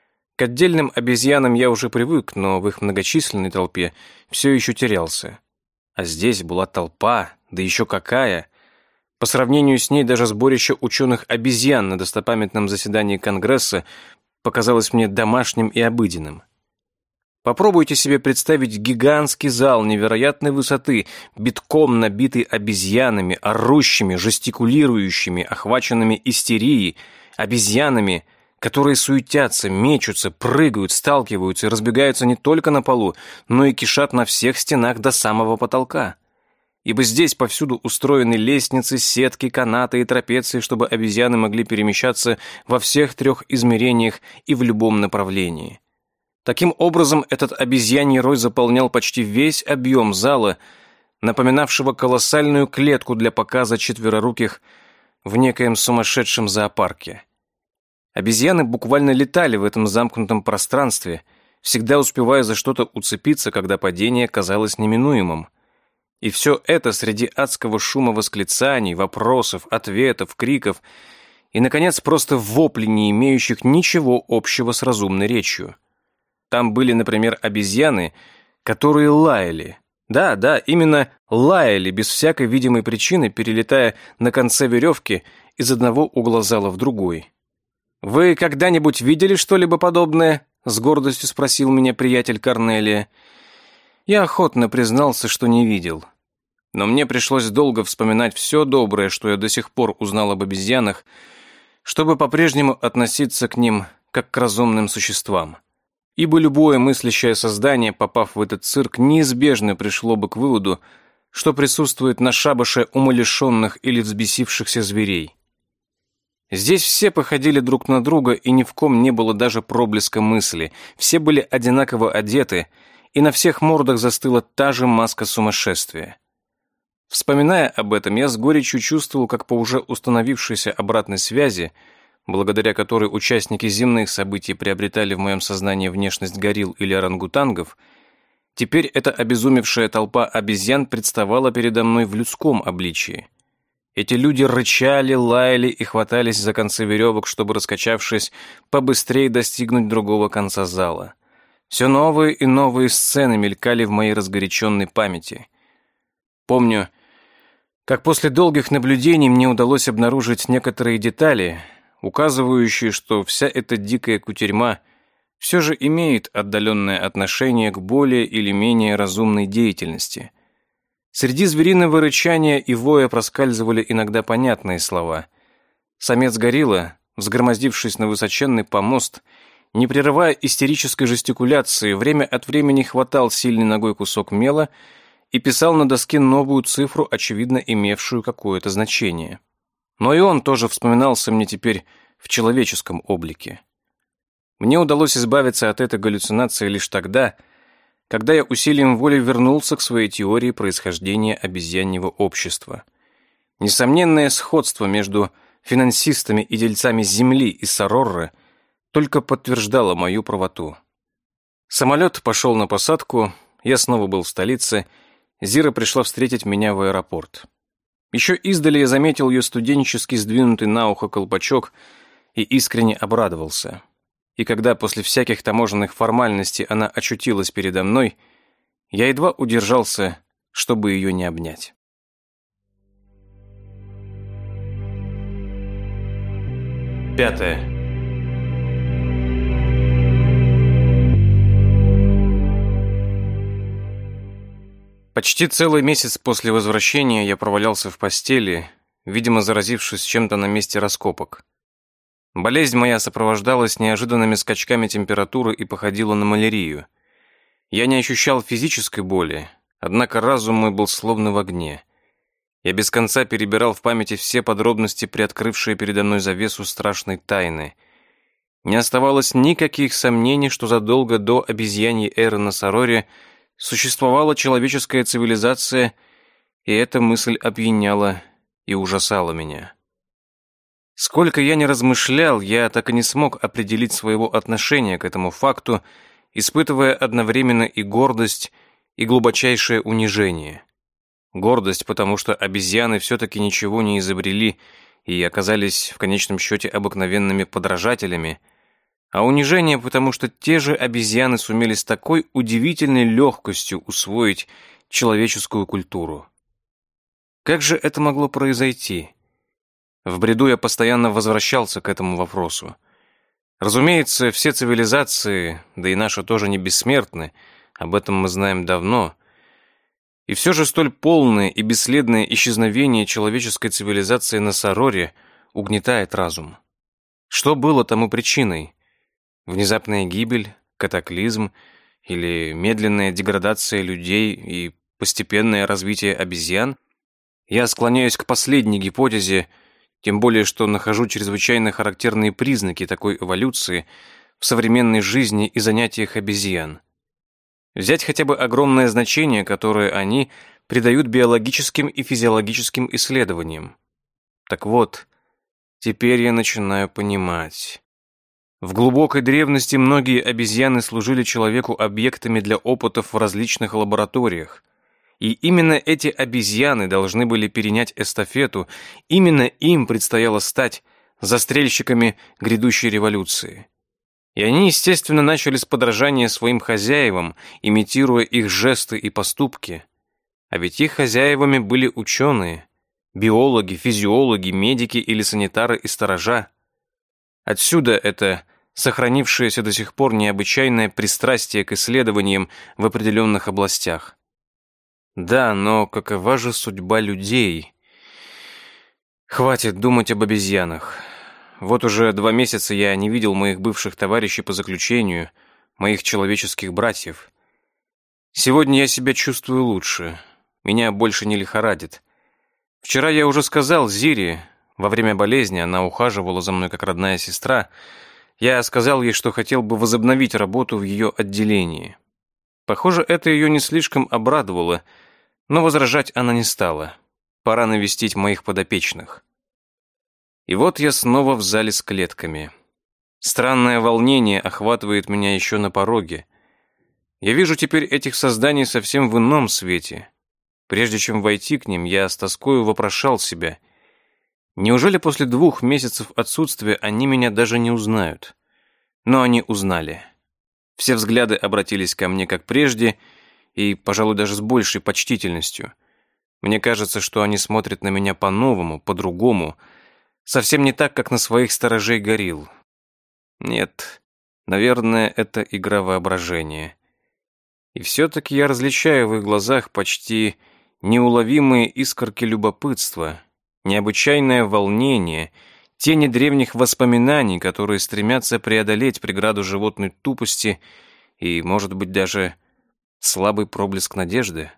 К отдельным обезьянам я уже привык, но в их многочисленной толпе все еще терялся. А здесь была толпа, да еще какая! По сравнению с ней даже сборище ученых-обезьян на достопамятном заседании Конгресса показалось мне домашним и обыденным. Попробуйте себе представить гигантский зал невероятной высоты, битком набитый обезьянами, орущими, жестикулирующими, охваченными истерией, обезьянами, которые суетятся, мечутся, прыгают, сталкиваются и разбегаются не только на полу, но и кишат на всех стенах до самого потолка. Ибо здесь повсюду устроены лестницы, сетки, канаты и трапеции, чтобы обезьяны могли перемещаться во всех 3 измерениях и в любом направлении. Таким образом, этот обезьяний рой заполнял почти весь объем зала, напоминавшего колоссальную клетку для показа четвероруких в некоем сумасшедшем зоопарке. Обезьяны буквально летали в этом замкнутом пространстве, всегда успевая за что-то уцепиться, когда падение казалось неминуемым. И все это среди адского шума восклицаний, вопросов, ответов, криков и, наконец, просто воплей, не имеющих ничего общего с разумной речью. Там были, например, обезьяны, которые лаяли. Да, именно лаяли, без всякой видимой причины, перелетая на конце веревки из одного угла зала в другой. «Вы когда-нибудь видели что-либо подобное?» — с гордостью спросил меня приятель Корнелия. Я охотно признался, что не видел. Но мне пришлось долго вспоминать все доброе, что я до сих пор узнал об обезьянах, чтобы по-прежнему относиться к ним как к разумным существам. Ибо любое мыслящее создание, попав в этот цирк, неизбежно пришло бы к выводу, что присутствует на шабаше умалишенных или взбесившихся зверей. Здесь все походили друг на друга, и ни в ком не было даже проблеска мысли. Все были одинаково одеты, и на всех мордах застыла та же маска сумасшествия. Вспоминая об этом, я с горечью чувствовал, как по уже установившейся обратной связи, благодаря которой участники земных событий приобретали в моем сознании внешность горилл или орангутангов, теперь эта обезумевшая толпа обезьян представала передо мной в людском обличии. Эти люди рычали, лаяли и хватались за концы веревок, чтобы, раскачавшись, побыстрее достигнуть другого конца зала. Все новые и новые сцены мелькали в моей разгоряченной памяти. Помню, как после долгих наблюдений мне удалось обнаружить некоторые детали, указывающие, что вся эта дикая кутерьма все же имеет отдаленное отношение к более или менее разумной деятельности. Среди звериного рычания и воя проскальзывали иногда понятные слова. Самец-горилла, взгромоздившись на высоченный помост, не прерывая истерической жестикуляции, время от времени хватал сильной ногой кусок мела и писал на доске новую цифру, очевидно имевшую какое-то значение. Но и он тоже вспоминался мне теперь в человеческом облике. Мне удалось избавиться от этой галлюцинации лишь тогда, когда я усилием воли вернулся к своей теории происхождения обезьяньего общества. Несомненное сходство между финансистами и дельцами Земли и Сорорры только подтверждало мою правоту. Самолет пошел на посадку, я снова был в столице, Зира пришла встретить меня в аэропорт. Еще издали я заметил ее студенчески сдвинутый на ухо колпачок и искренне обрадовался. И когда после всяких таможенных формальностей она очутилась передо мной, я едва удержался, чтобы ее не обнять. 5. Почти целый месяц после возвращения я провалялся в постели, видимо, заразившись чем-то на месте раскопок. Болезнь моя сопровождалась неожиданными скачками температуры и походила на малярию. Я не ощущал физической боли, однако разум мой был словно в огне. Я без конца перебирал в памяти все подробности, приоткрывшие передо мной завесу страшной тайны. Не оставалось никаких сомнений, что задолго до обезьяньей эры на Сороре существовала человеческая цивилизация, и эта мысль опьяняла и ужасала меня. Сколько я ни размышлял, я так и не смог определить своего отношения к этому факту, испытывая одновременно и гордость, и глубочайшее унижение. Гордость, потому что обезьяны все-таки ничего не изобрели и оказались в конечном счете обыкновенными подражателями, а унижение, потому что те же обезьяны сумели с такой удивительной легкостью усвоить человеческую культуру. Как же это могло произойти? В бреду я постоянно возвращался к этому вопросу. Разумеется, все цивилизации, да и наша тоже не бессмертны, об этом мы знаем давно. И все же столь полное и бесследное исчезновение человеческой цивилизации на Сороре угнетает разум. Что было тому причиной? Внезапная гибель, катаклизм или медленная деградация людей и постепенное развитие обезьян? Я склоняюсь к последней гипотезе, тем более что нахожу чрезвычайно характерные признаки такой эволюции в современной жизни и занятиях обезьян. Взять хотя бы огромное значение, которое они придают биологическим и физиологическим исследованиям. Так вот, теперь я начинаю понимать. В глубокой древности многие обезьяны служили человеку объектами для опытов в различных лабораториях. И именно эти обезьяны должны были перенять эстафету, именно им предстояло стать застрельщиками грядущей революции. И они, естественно, начали с подражания своим хозяевам, имитируя их жесты и поступки. А ведь их хозяевами были ученые, биологи, физиологи, медики или санитары и сторожа. Отсюда это сохранившееся до сих пор необычайное пристрастие к исследованиям в определенных областях. Да, но какова же судьба людей? Хватит думать об обезьянах. Вот уже 2 месяца я не видел моих бывших товарищей по заключению, моих человеческих братьев. Сегодня я себя чувствую лучше. Меня больше не лихорадит. Вчера я уже сказал Зире, во время болезни она ухаживала за мной как родная сестра, я сказал ей, что хотел бы возобновить работу в ее отделении. Похоже, это ее не слишком обрадовало, но возражать она не стала. Пора навестить моих подопечных. И вот я снова в зале с клетками. Странное волнение охватывает меня еще на пороге. Я вижу теперь этих созданий совсем в ином свете. Прежде чем войти к ним, я с тоскою вопрошал себя. Неужели после 2 месяцев отсутствия они меня даже не узнают? Но они узнали. Все взгляды обратились ко мне как прежде, и, пожалуй, даже с большей почтительностью. Мне кажется, что они смотрят на меня по-новому, по-другому, совсем не так, как на своих сторожей горилл. Нет, наверное, это игра воображения. И все-таки я различаю в их глазах почти неуловимые искорки любопытства, необычайное волнение, тени древних воспоминаний, которые стремятся преодолеть преграду животной тупости и, может быть, даже слабый проблеск надежды.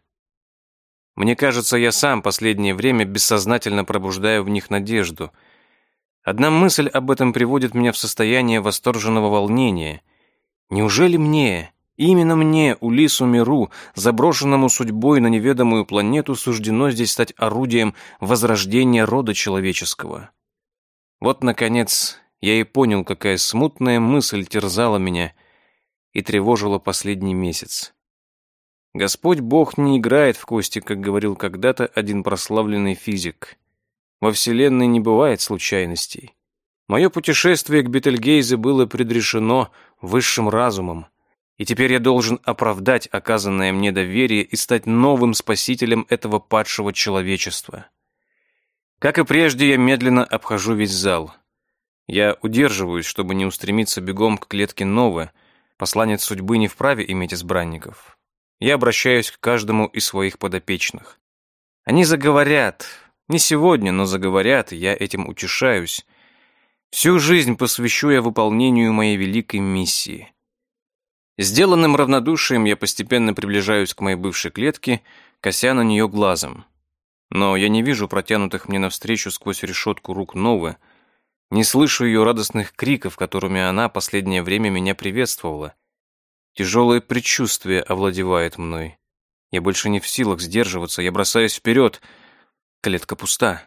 Мне кажется, я сам последнее время бессознательно пробуждаю в них надежду. Одна мысль об этом приводит меня в состояние восторженного волнения. Неужели мне, именно мне, Улису Миру, заброшенному судьбой на неведомую планету, суждено здесь стать орудием возрождения рода человеческого? Вот, наконец, я и понял, какая смутная мысль терзала меня и тревожила последний месяц. Господь Бог не играет в кости, как говорил когда-то один прославленный физик. Во Вселенной не бывает случайностей. Мое путешествие к Бетельгейзе было предрешено высшим разумом, и теперь я должен оправдать оказанное мне доверие и стать новым спасителем этого падшего человечества. Как и прежде, я медленно обхожу весь зал. Я удерживаюсь, чтобы не устремиться бегом к клетке Новы. Посланец судьбы не вправе иметь избранников. Я обращаюсь к каждому из своих подопечных. Они заговорят. Не сегодня, но заговорят, и я этим утешаюсь. Всю жизнь посвящу я выполнению моей великой миссии. Сделанным равнодушием я постепенно приближаюсь к моей бывшей клетке, кося на нее глазом. Но я не вижу протянутых мне навстречу сквозь решетку рук Новы, не слышу ее радостных криков, которыми она последнее время меня приветствовала. Тяжелое предчувствие овладевает мной. Я больше не в силах сдерживаться, я бросаюсь вперед. Клетка пуста.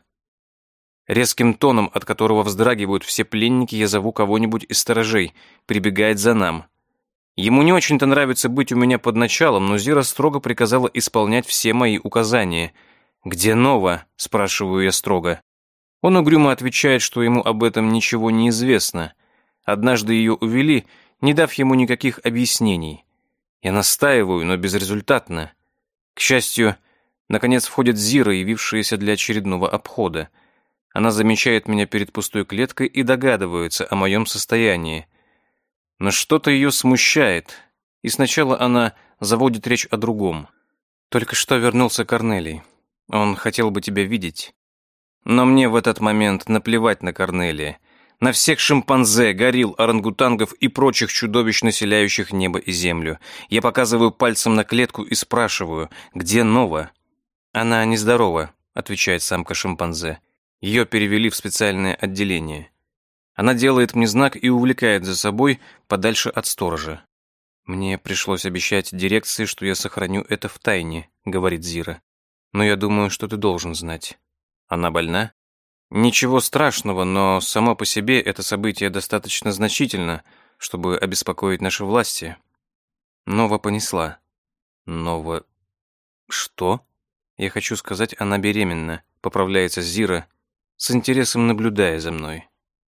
Резким тоном, от которого вздрагивают все пленники, я зову кого-нибудь из сторожей, прибегает за нам. Ему не очень-то нравится быть у меня под началом, но Зира строго приказала исполнять все мои указания. «Где Нова?» – спрашиваю я строго. Он угрюмо отвечает, что ему об этом ничего не известно. Однажды ее увели, не дав ему никаких объяснений. Я настаиваю, но безрезультатно. К счастью, наконец входит Зира, явившаяся для очередного обхода. Она замечает меня перед пустой клеткой и догадывается о моем состоянии. Но что-то ее смущает, и сначала она заводит речь о другом. «Только что вернулся Корнелий. Он хотел бы тебя видеть». Но мне в этот момент наплевать на Корнелия, на всех шимпанзе, горилл, орангутангов и прочих чудовищ, населяющих небо и землю. Я показываю пальцем на клетку и спрашиваю, где Нова? «Она нездорова», — отвечает самка шимпанзе. Ее перевели в специальное отделение. Она делает мне знак и увлекает за собой подальше от сторожа. «Мне пришлось обещать дирекции, что я сохраню это в тайне», — говорит Зира. «Но я думаю, что ты должен знать. Она больна?» «Ничего страшного, но само по себе это событие достаточно значительно, чтобы обеспокоить наши власти». Нова понесла. Нова... Что? Я хочу сказать, она беременна, поправляется Зира, с интересом наблюдая за мной.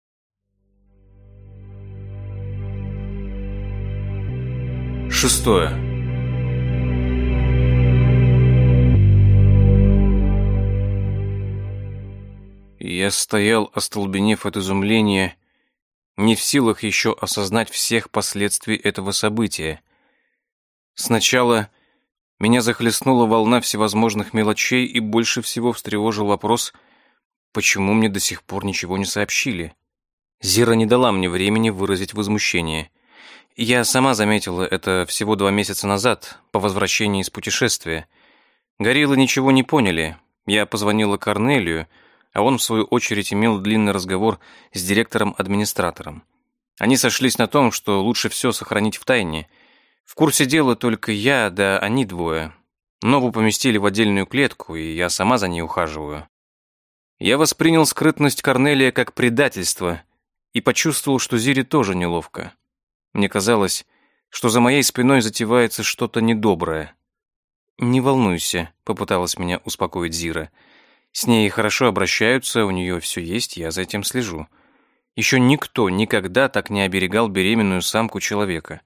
Шестое. Я стоял, остолбенев от изумления, не в силах еще осознать всех последствий этого события. Сначала меня захлестнула волна всевозможных мелочей, и больше всего встревожил вопрос, почему мне до сих пор ничего не сообщили. Зира не дала мне времени выразить возмущение. Я сама заметила это всего 2 месяца назад, по возвращении из путешествия. Гориллы ничего не поняли. Я позвонила Корнелию, а он, в свою очередь, имел длинный разговор с директором-администратором. Они сошлись на том, что лучше все сохранить в тайне. В курсе дела только я, да они двое. Нову поместили в отдельную клетку, и я сама за ней ухаживаю. Я воспринял скрытность Корнелия как предательство и почувствовал, что Зире тоже неловко. Мне казалось, что за моей спиной затевается что-то недоброе. «Не волнуйся», — попыталась меня успокоить Зира. «С ней хорошо обращаются, у нее все есть, я за этим слежу. Еще никто никогда так не оберегал беременную самку человека».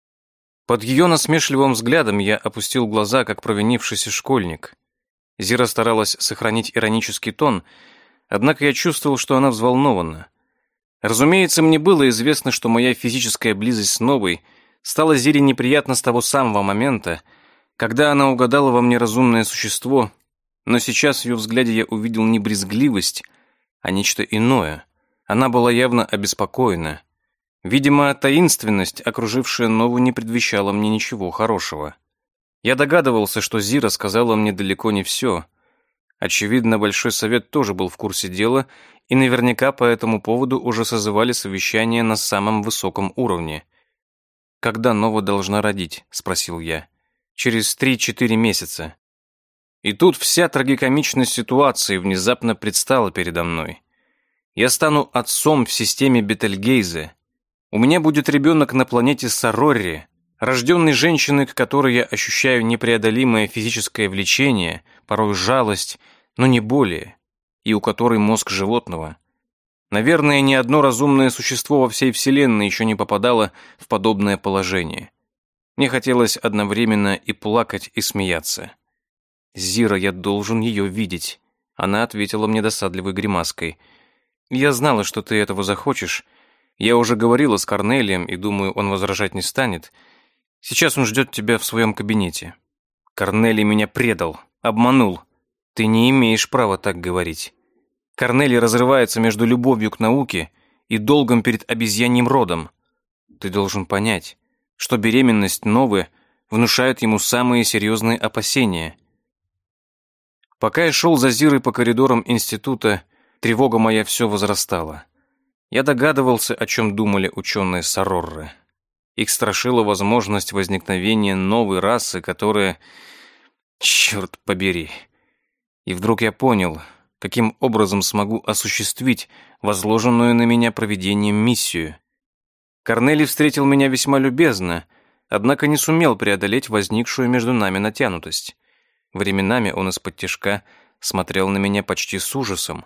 Под ее насмешливым взглядом я опустил глаза, как провинившийся школьник. Зира старалась сохранить иронический тон, однако я чувствовал, что она взволнована. Разумеется, мне было известно, что моя физическая близость с Новой стала Зире неприятна с того самого момента, когда она угадала во мне разумное существо, но сейчас в ее взгляде я увидел не брезгливость, а нечто иное. Она была явно обеспокоена. Видимо, таинственность, окружившая Нову, не предвещала мне ничего хорошего. Я догадывался, что Зира сказала мне далеко не все. Очевидно, Большой Совет тоже был в курсе дела, и наверняка по этому поводу уже созывали совещание на самом высоком уровне. «Когда Нова должна родить?» – спросил я. «Через 3-4 месяца». И тут вся трагикомичность ситуации внезапно предстала передо мной. Я стану отцом в системе Бетельгейзе. У меня будет ребенок на планете Сарорри, рожденный женщиной, к которой я ощущаю непреодолимое физическое влечение, порой жалость, но не более, и у которой мозг животного. Наверное, ни одно разумное существо во всей Вселенной еще не попадало в подобное положение. Мне хотелось одновременно и плакать, и смеяться. «Зира, я должен ее видеть», — она ответила мне досадливой гримаской. Я знала, что ты этого захочешь. Я уже говорила с Корнелием, и думаю, он возражать не станет. Сейчас он ждет тебя в своем кабинете. Корнелий меня предал, обманул. Ты не имеешь права так говорить. Корнелий разрывается между любовью к науке и долгом перед обезьяньим родом. Ты должен понять, что беременность Новы внушает ему самые серьезные опасения. Пока я шел за Зирой по коридорам института, тревога моя все возрастала. Я догадывался, о чем думали ученые Сорорры. Их страшила возможность возникновения новой расы, которая... Черт побери. И вдруг я понял, каким образом смогу осуществить возложенную на меня провидением миссию. Корнелий встретил меня весьма любезно, однако не сумел преодолеть возникшую между нами натянутость. Временами он исподтишка смотрел на меня почти с ужасом.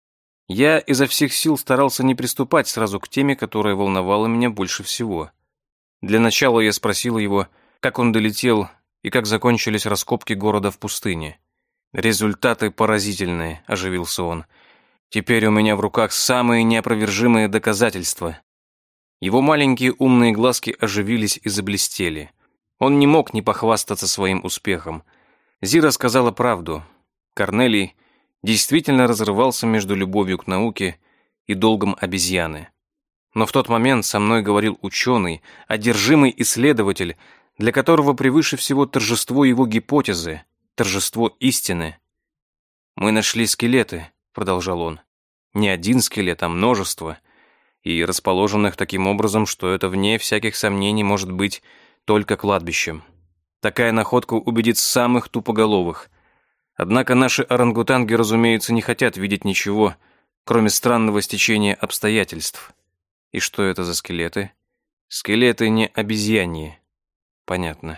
Я изо всех сил старался не приступать сразу к теме, которая волновала меня больше всего. Для начала я спросил его, как он долетел и как закончились раскопки города в пустыне. «Результаты поразительные», — оживился он. «Теперь у меня в руках самые неопровержимые доказательства». Его маленькие умные глазки оживились и заблестели. Он не мог не похвастаться своим успехом. Зира сказала правду. Корнелий действительно разрывался между любовью к науке и долгом обезьяны. Но в тот момент со мной говорил ученый, одержимый исследователь, для которого превыше всего торжество его гипотезы, торжество истины. «Мы нашли скелеты», — продолжал он. «Не один скелет, а множество, и расположенных таким образом, что это вне всяких сомнений может быть только кладбищем. Такая находка убедит самых тупоголовых. Однако наши орангутанги, разумеется, не хотят видеть ничего, кроме странного стечения обстоятельств. И что это за скелеты? Скелеты не обезьяньи. Понятно.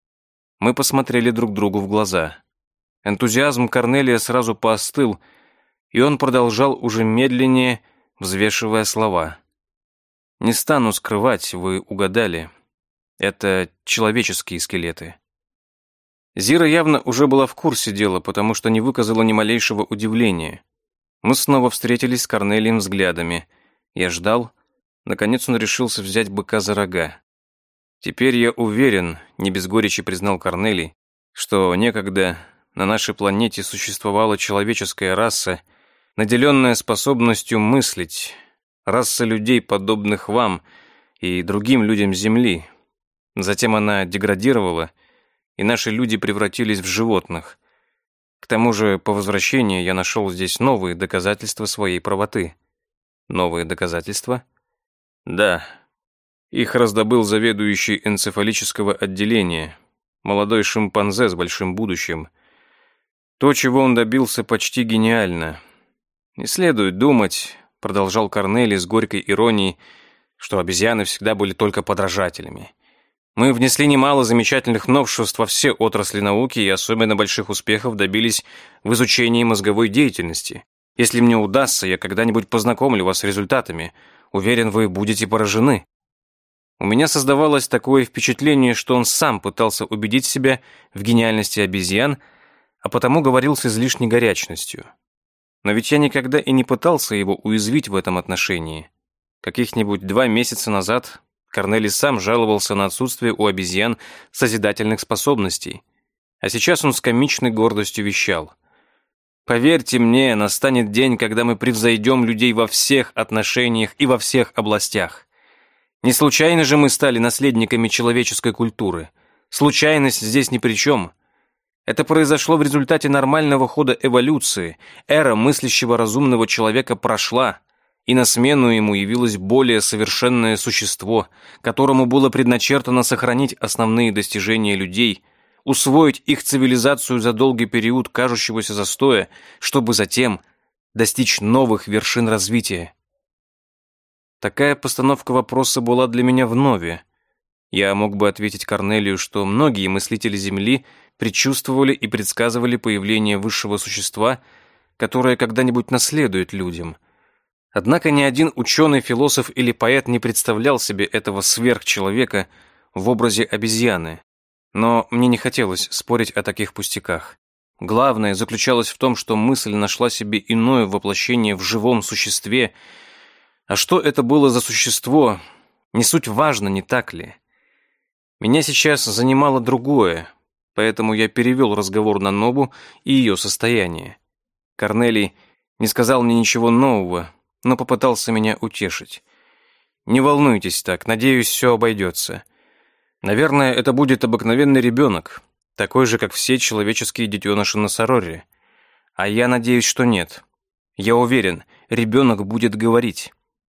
Мы посмотрели друг другу в глаза. Энтузиазм Корнелия сразу поостыл, и он продолжал уже медленнее, взвешивая слова. «Не стану скрывать, вы угадали. Это человеческие скелеты». Зира явно уже была в курсе дела, потому что не выказала ни малейшего удивления. Мы снова встретились с Корнелием взглядами. Я ждал. Наконец он решился взять быка за рога. «Теперь я уверен», — не без горечи признал Корнелий, «что некогда на нашей планете существовала человеческая раса, наделенная способностью мыслить, раса людей, подобных вам и другим людям Земли. Затем она деградировала, и наши люди превратились в животных. К тому же, по возвращении я нашел здесь новые доказательства своей правоты». «Новые доказательства?» «Да. Их раздобыл заведующий энцефалического отделения, молодой шимпанзе с большим будущим. То, чего он добился, почти гениально. Не следует думать», — продолжал Корнелий с горькой иронией, «что обезьяны всегда были только подражателями. Мы внесли немало замечательных новшеств во все отрасли науки и особенно больших успехов добились в изучении мозговой деятельности. Если мне удастся, я когда-нибудь познакомлю вас с результатами. Уверен, вы будете поражены». У меня создавалось такое впечатление, что он сам пытался убедить себя в гениальности обезьян, а потому говорил с излишней горячностью. Но ведь я никогда и не пытался его уязвить в этом отношении. Каких-нибудь 2 месяца назад Корнелий сам жаловался на отсутствие у обезьян созидательных способностей, а сейчас он с комичной гордостью вещал: «Поверьте мне, настанет день, когда мы превзойдем людей во всех отношениях и во всех областях. Не случайно же мы стали наследниками человеческой культуры. Случайность здесь ни при чем. Это произошло в результате нормального хода эволюции. Эра мыслящего разумного человека прошла, и на смену ему явилось более совершенное существо, которому было предначертано сохранить основные достижения людей, усвоить их цивилизацию за долгий период кажущегося застоя, чтобы затем достичь новых вершин развития». Такая постановка вопроса была для меня вновь. Я мог бы ответить Корнелию, что многие мыслители Земли предчувствовали и предсказывали появление высшего существа, которое когда-нибудь наследует людям. Однако ни один ученый, философ или поэт не представлял себе этого сверхчеловека в образе обезьяны. Но мне не хотелось спорить о таких пустяках. Главное заключалось в том, что мысль нашла себе иное воплощение в живом существе. А что это было за существо, не суть важно, не так ли? Меня сейчас занимало другое, поэтому я перевел разговор на Нобу и ее состояние. Корнелий не сказал мне ничего нового, но попытался меня утешить. «Не волнуйтесь так, надеюсь, все обойдется. Наверное, это будет обыкновенный ребенок, такой же, как все человеческие детеныши на Сороре. А я надеюсь, что нет. Я уверен, ребенок будет говорить».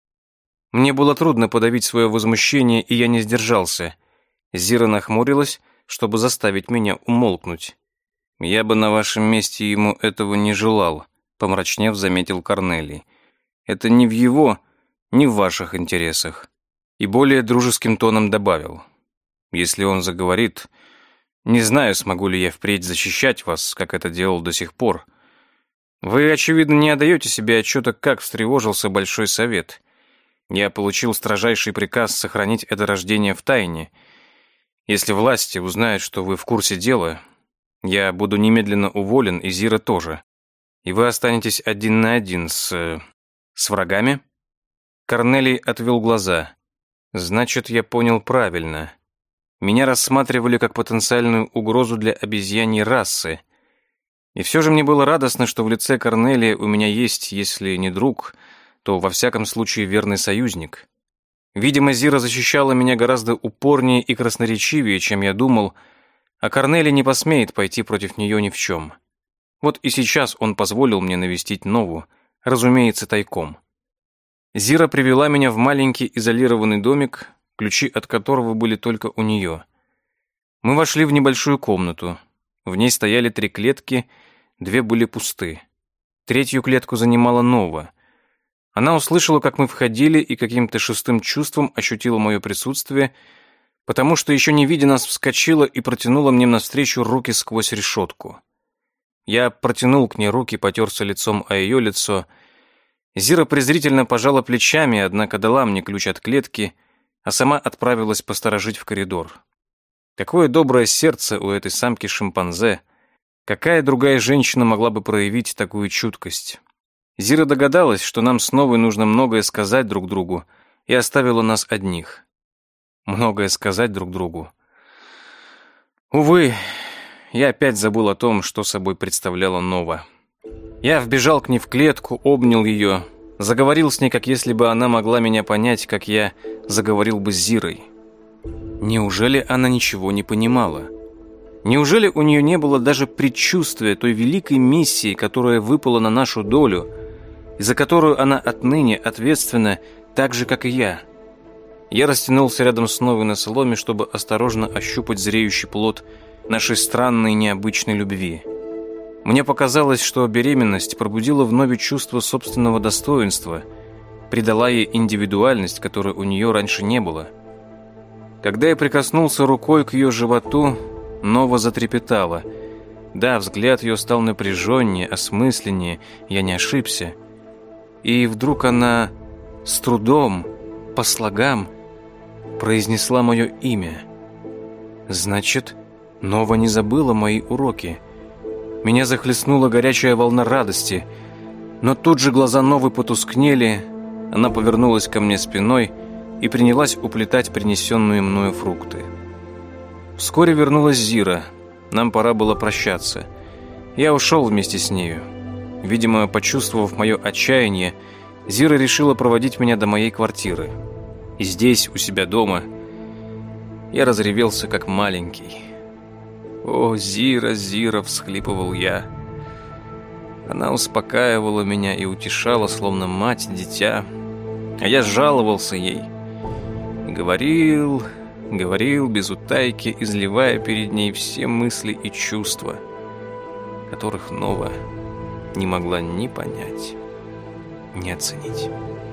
Мне было трудно подавить свое возмущение, и я не сдержался. Зира нахмурилась, чтобы заставить меня умолкнуть. «Я бы на вашем месте ему этого не желал», — помрачнев заметил Корнелий. «Это не в его, не в ваших интересах». И более дружеским тоном добавил. «Если он заговорит, не знаю, смогу ли я впредь защищать вас, как это делал до сих пор. Вы, очевидно, не отдаете себе отчета, как встревожился Большой Совет. Я получил строжайший приказ сохранить это рождение в тайне. Если власти узнают, что вы в курсе дела, я буду немедленно уволен, и Зира тоже. И вы останетесь один на один с врагами?» Корнелий отвел глаза. «Значит, я понял правильно. Меня рассматривали как потенциальную угрозу для обезьяньей расы. И все же мне было радостно, что в лице Корнелия у меня есть, если не друг, то во всяком случае верный союзник. Видимо, Зира защищала меня гораздо упорнее и красноречивее, чем я думал, а Корнелий не посмеет пойти против нее ни в чем. Вот и сейчас он позволил мне навестить Нову, разумеется, тайком. Зира привела меня в маленький изолированный домик, ключи от которого были только у нее. Мы вошли в небольшую комнату. В ней стояли 3 клетки, 2 были пусты. 3-ю клетку занимала Нова. Она услышала, как мы входили, и каким-то шестым чувством ощутила мое присутствие, потому что, еще не видя нас, вскочила и протянула мне навстречу руки сквозь решетку. Я протянул к ней руки, потерся лицом о ее лицо. Зира презрительно пожала плечами, однако дала мне ключ от клетки, а сама отправилась посторожить в коридор. Какое доброе сердце у этой самки-шимпанзе! Какая другая женщина могла бы проявить такую чуткость? Зира догадалась, что нам снова нужно многое сказать друг другу, и оставила нас одних. Многое сказать друг другу. Увы, я опять забыл о том, что собой представляла Нова. Я вбежал к ней в клетку, обнял ее, заговорил с ней, как если бы она могла меня понять, как я заговорил бы с Зирой. Неужели она ничего не понимала? Неужели у нее не было даже предчувствия той великой миссии, которая выпала на нашу долю, и за которую она отныне ответственна так же, как и я? Я растянулся рядом с Новой на соломе, чтобы осторожно ощупать зреющий плод нашей странной необычной любви. Мне показалось, что беременность пробудила в Нове чувство собственного достоинства, придала ей индивидуальность, которой у нее раньше не было. Когда я прикоснулся рукой к ее животу, Нова затрепетала. Да, взгляд ее стал напряженнее, осмысленнее, я не ошибся. И вдруг она с трудом, по слогам, произнесла мое имя. Значит, Нова не забыла мои уроки. Меня захлестнула горячая волна радости, но тут же глаза Новы потускнели, она повернулась ко мне спиной и принялась уплетать принесенные мною фрукты. Вскоре вернулась Зира. Нам пора было прощаться. Я ушел вместе с нею. Видимо, почувствовав мое отчаяние, Зира решила проводить меня до моей квартиры. И здесь, у себя дома, я разревелся, как маленький. «О, Зира, Зира!» — всхлипывал я. Она успокаивала меня и утешала, словно мать дитя. А я жаловался ей. Говорил без утайки, изливая перед ней все мысли и чувства, которых Нова не могла ни понять, ни оценить.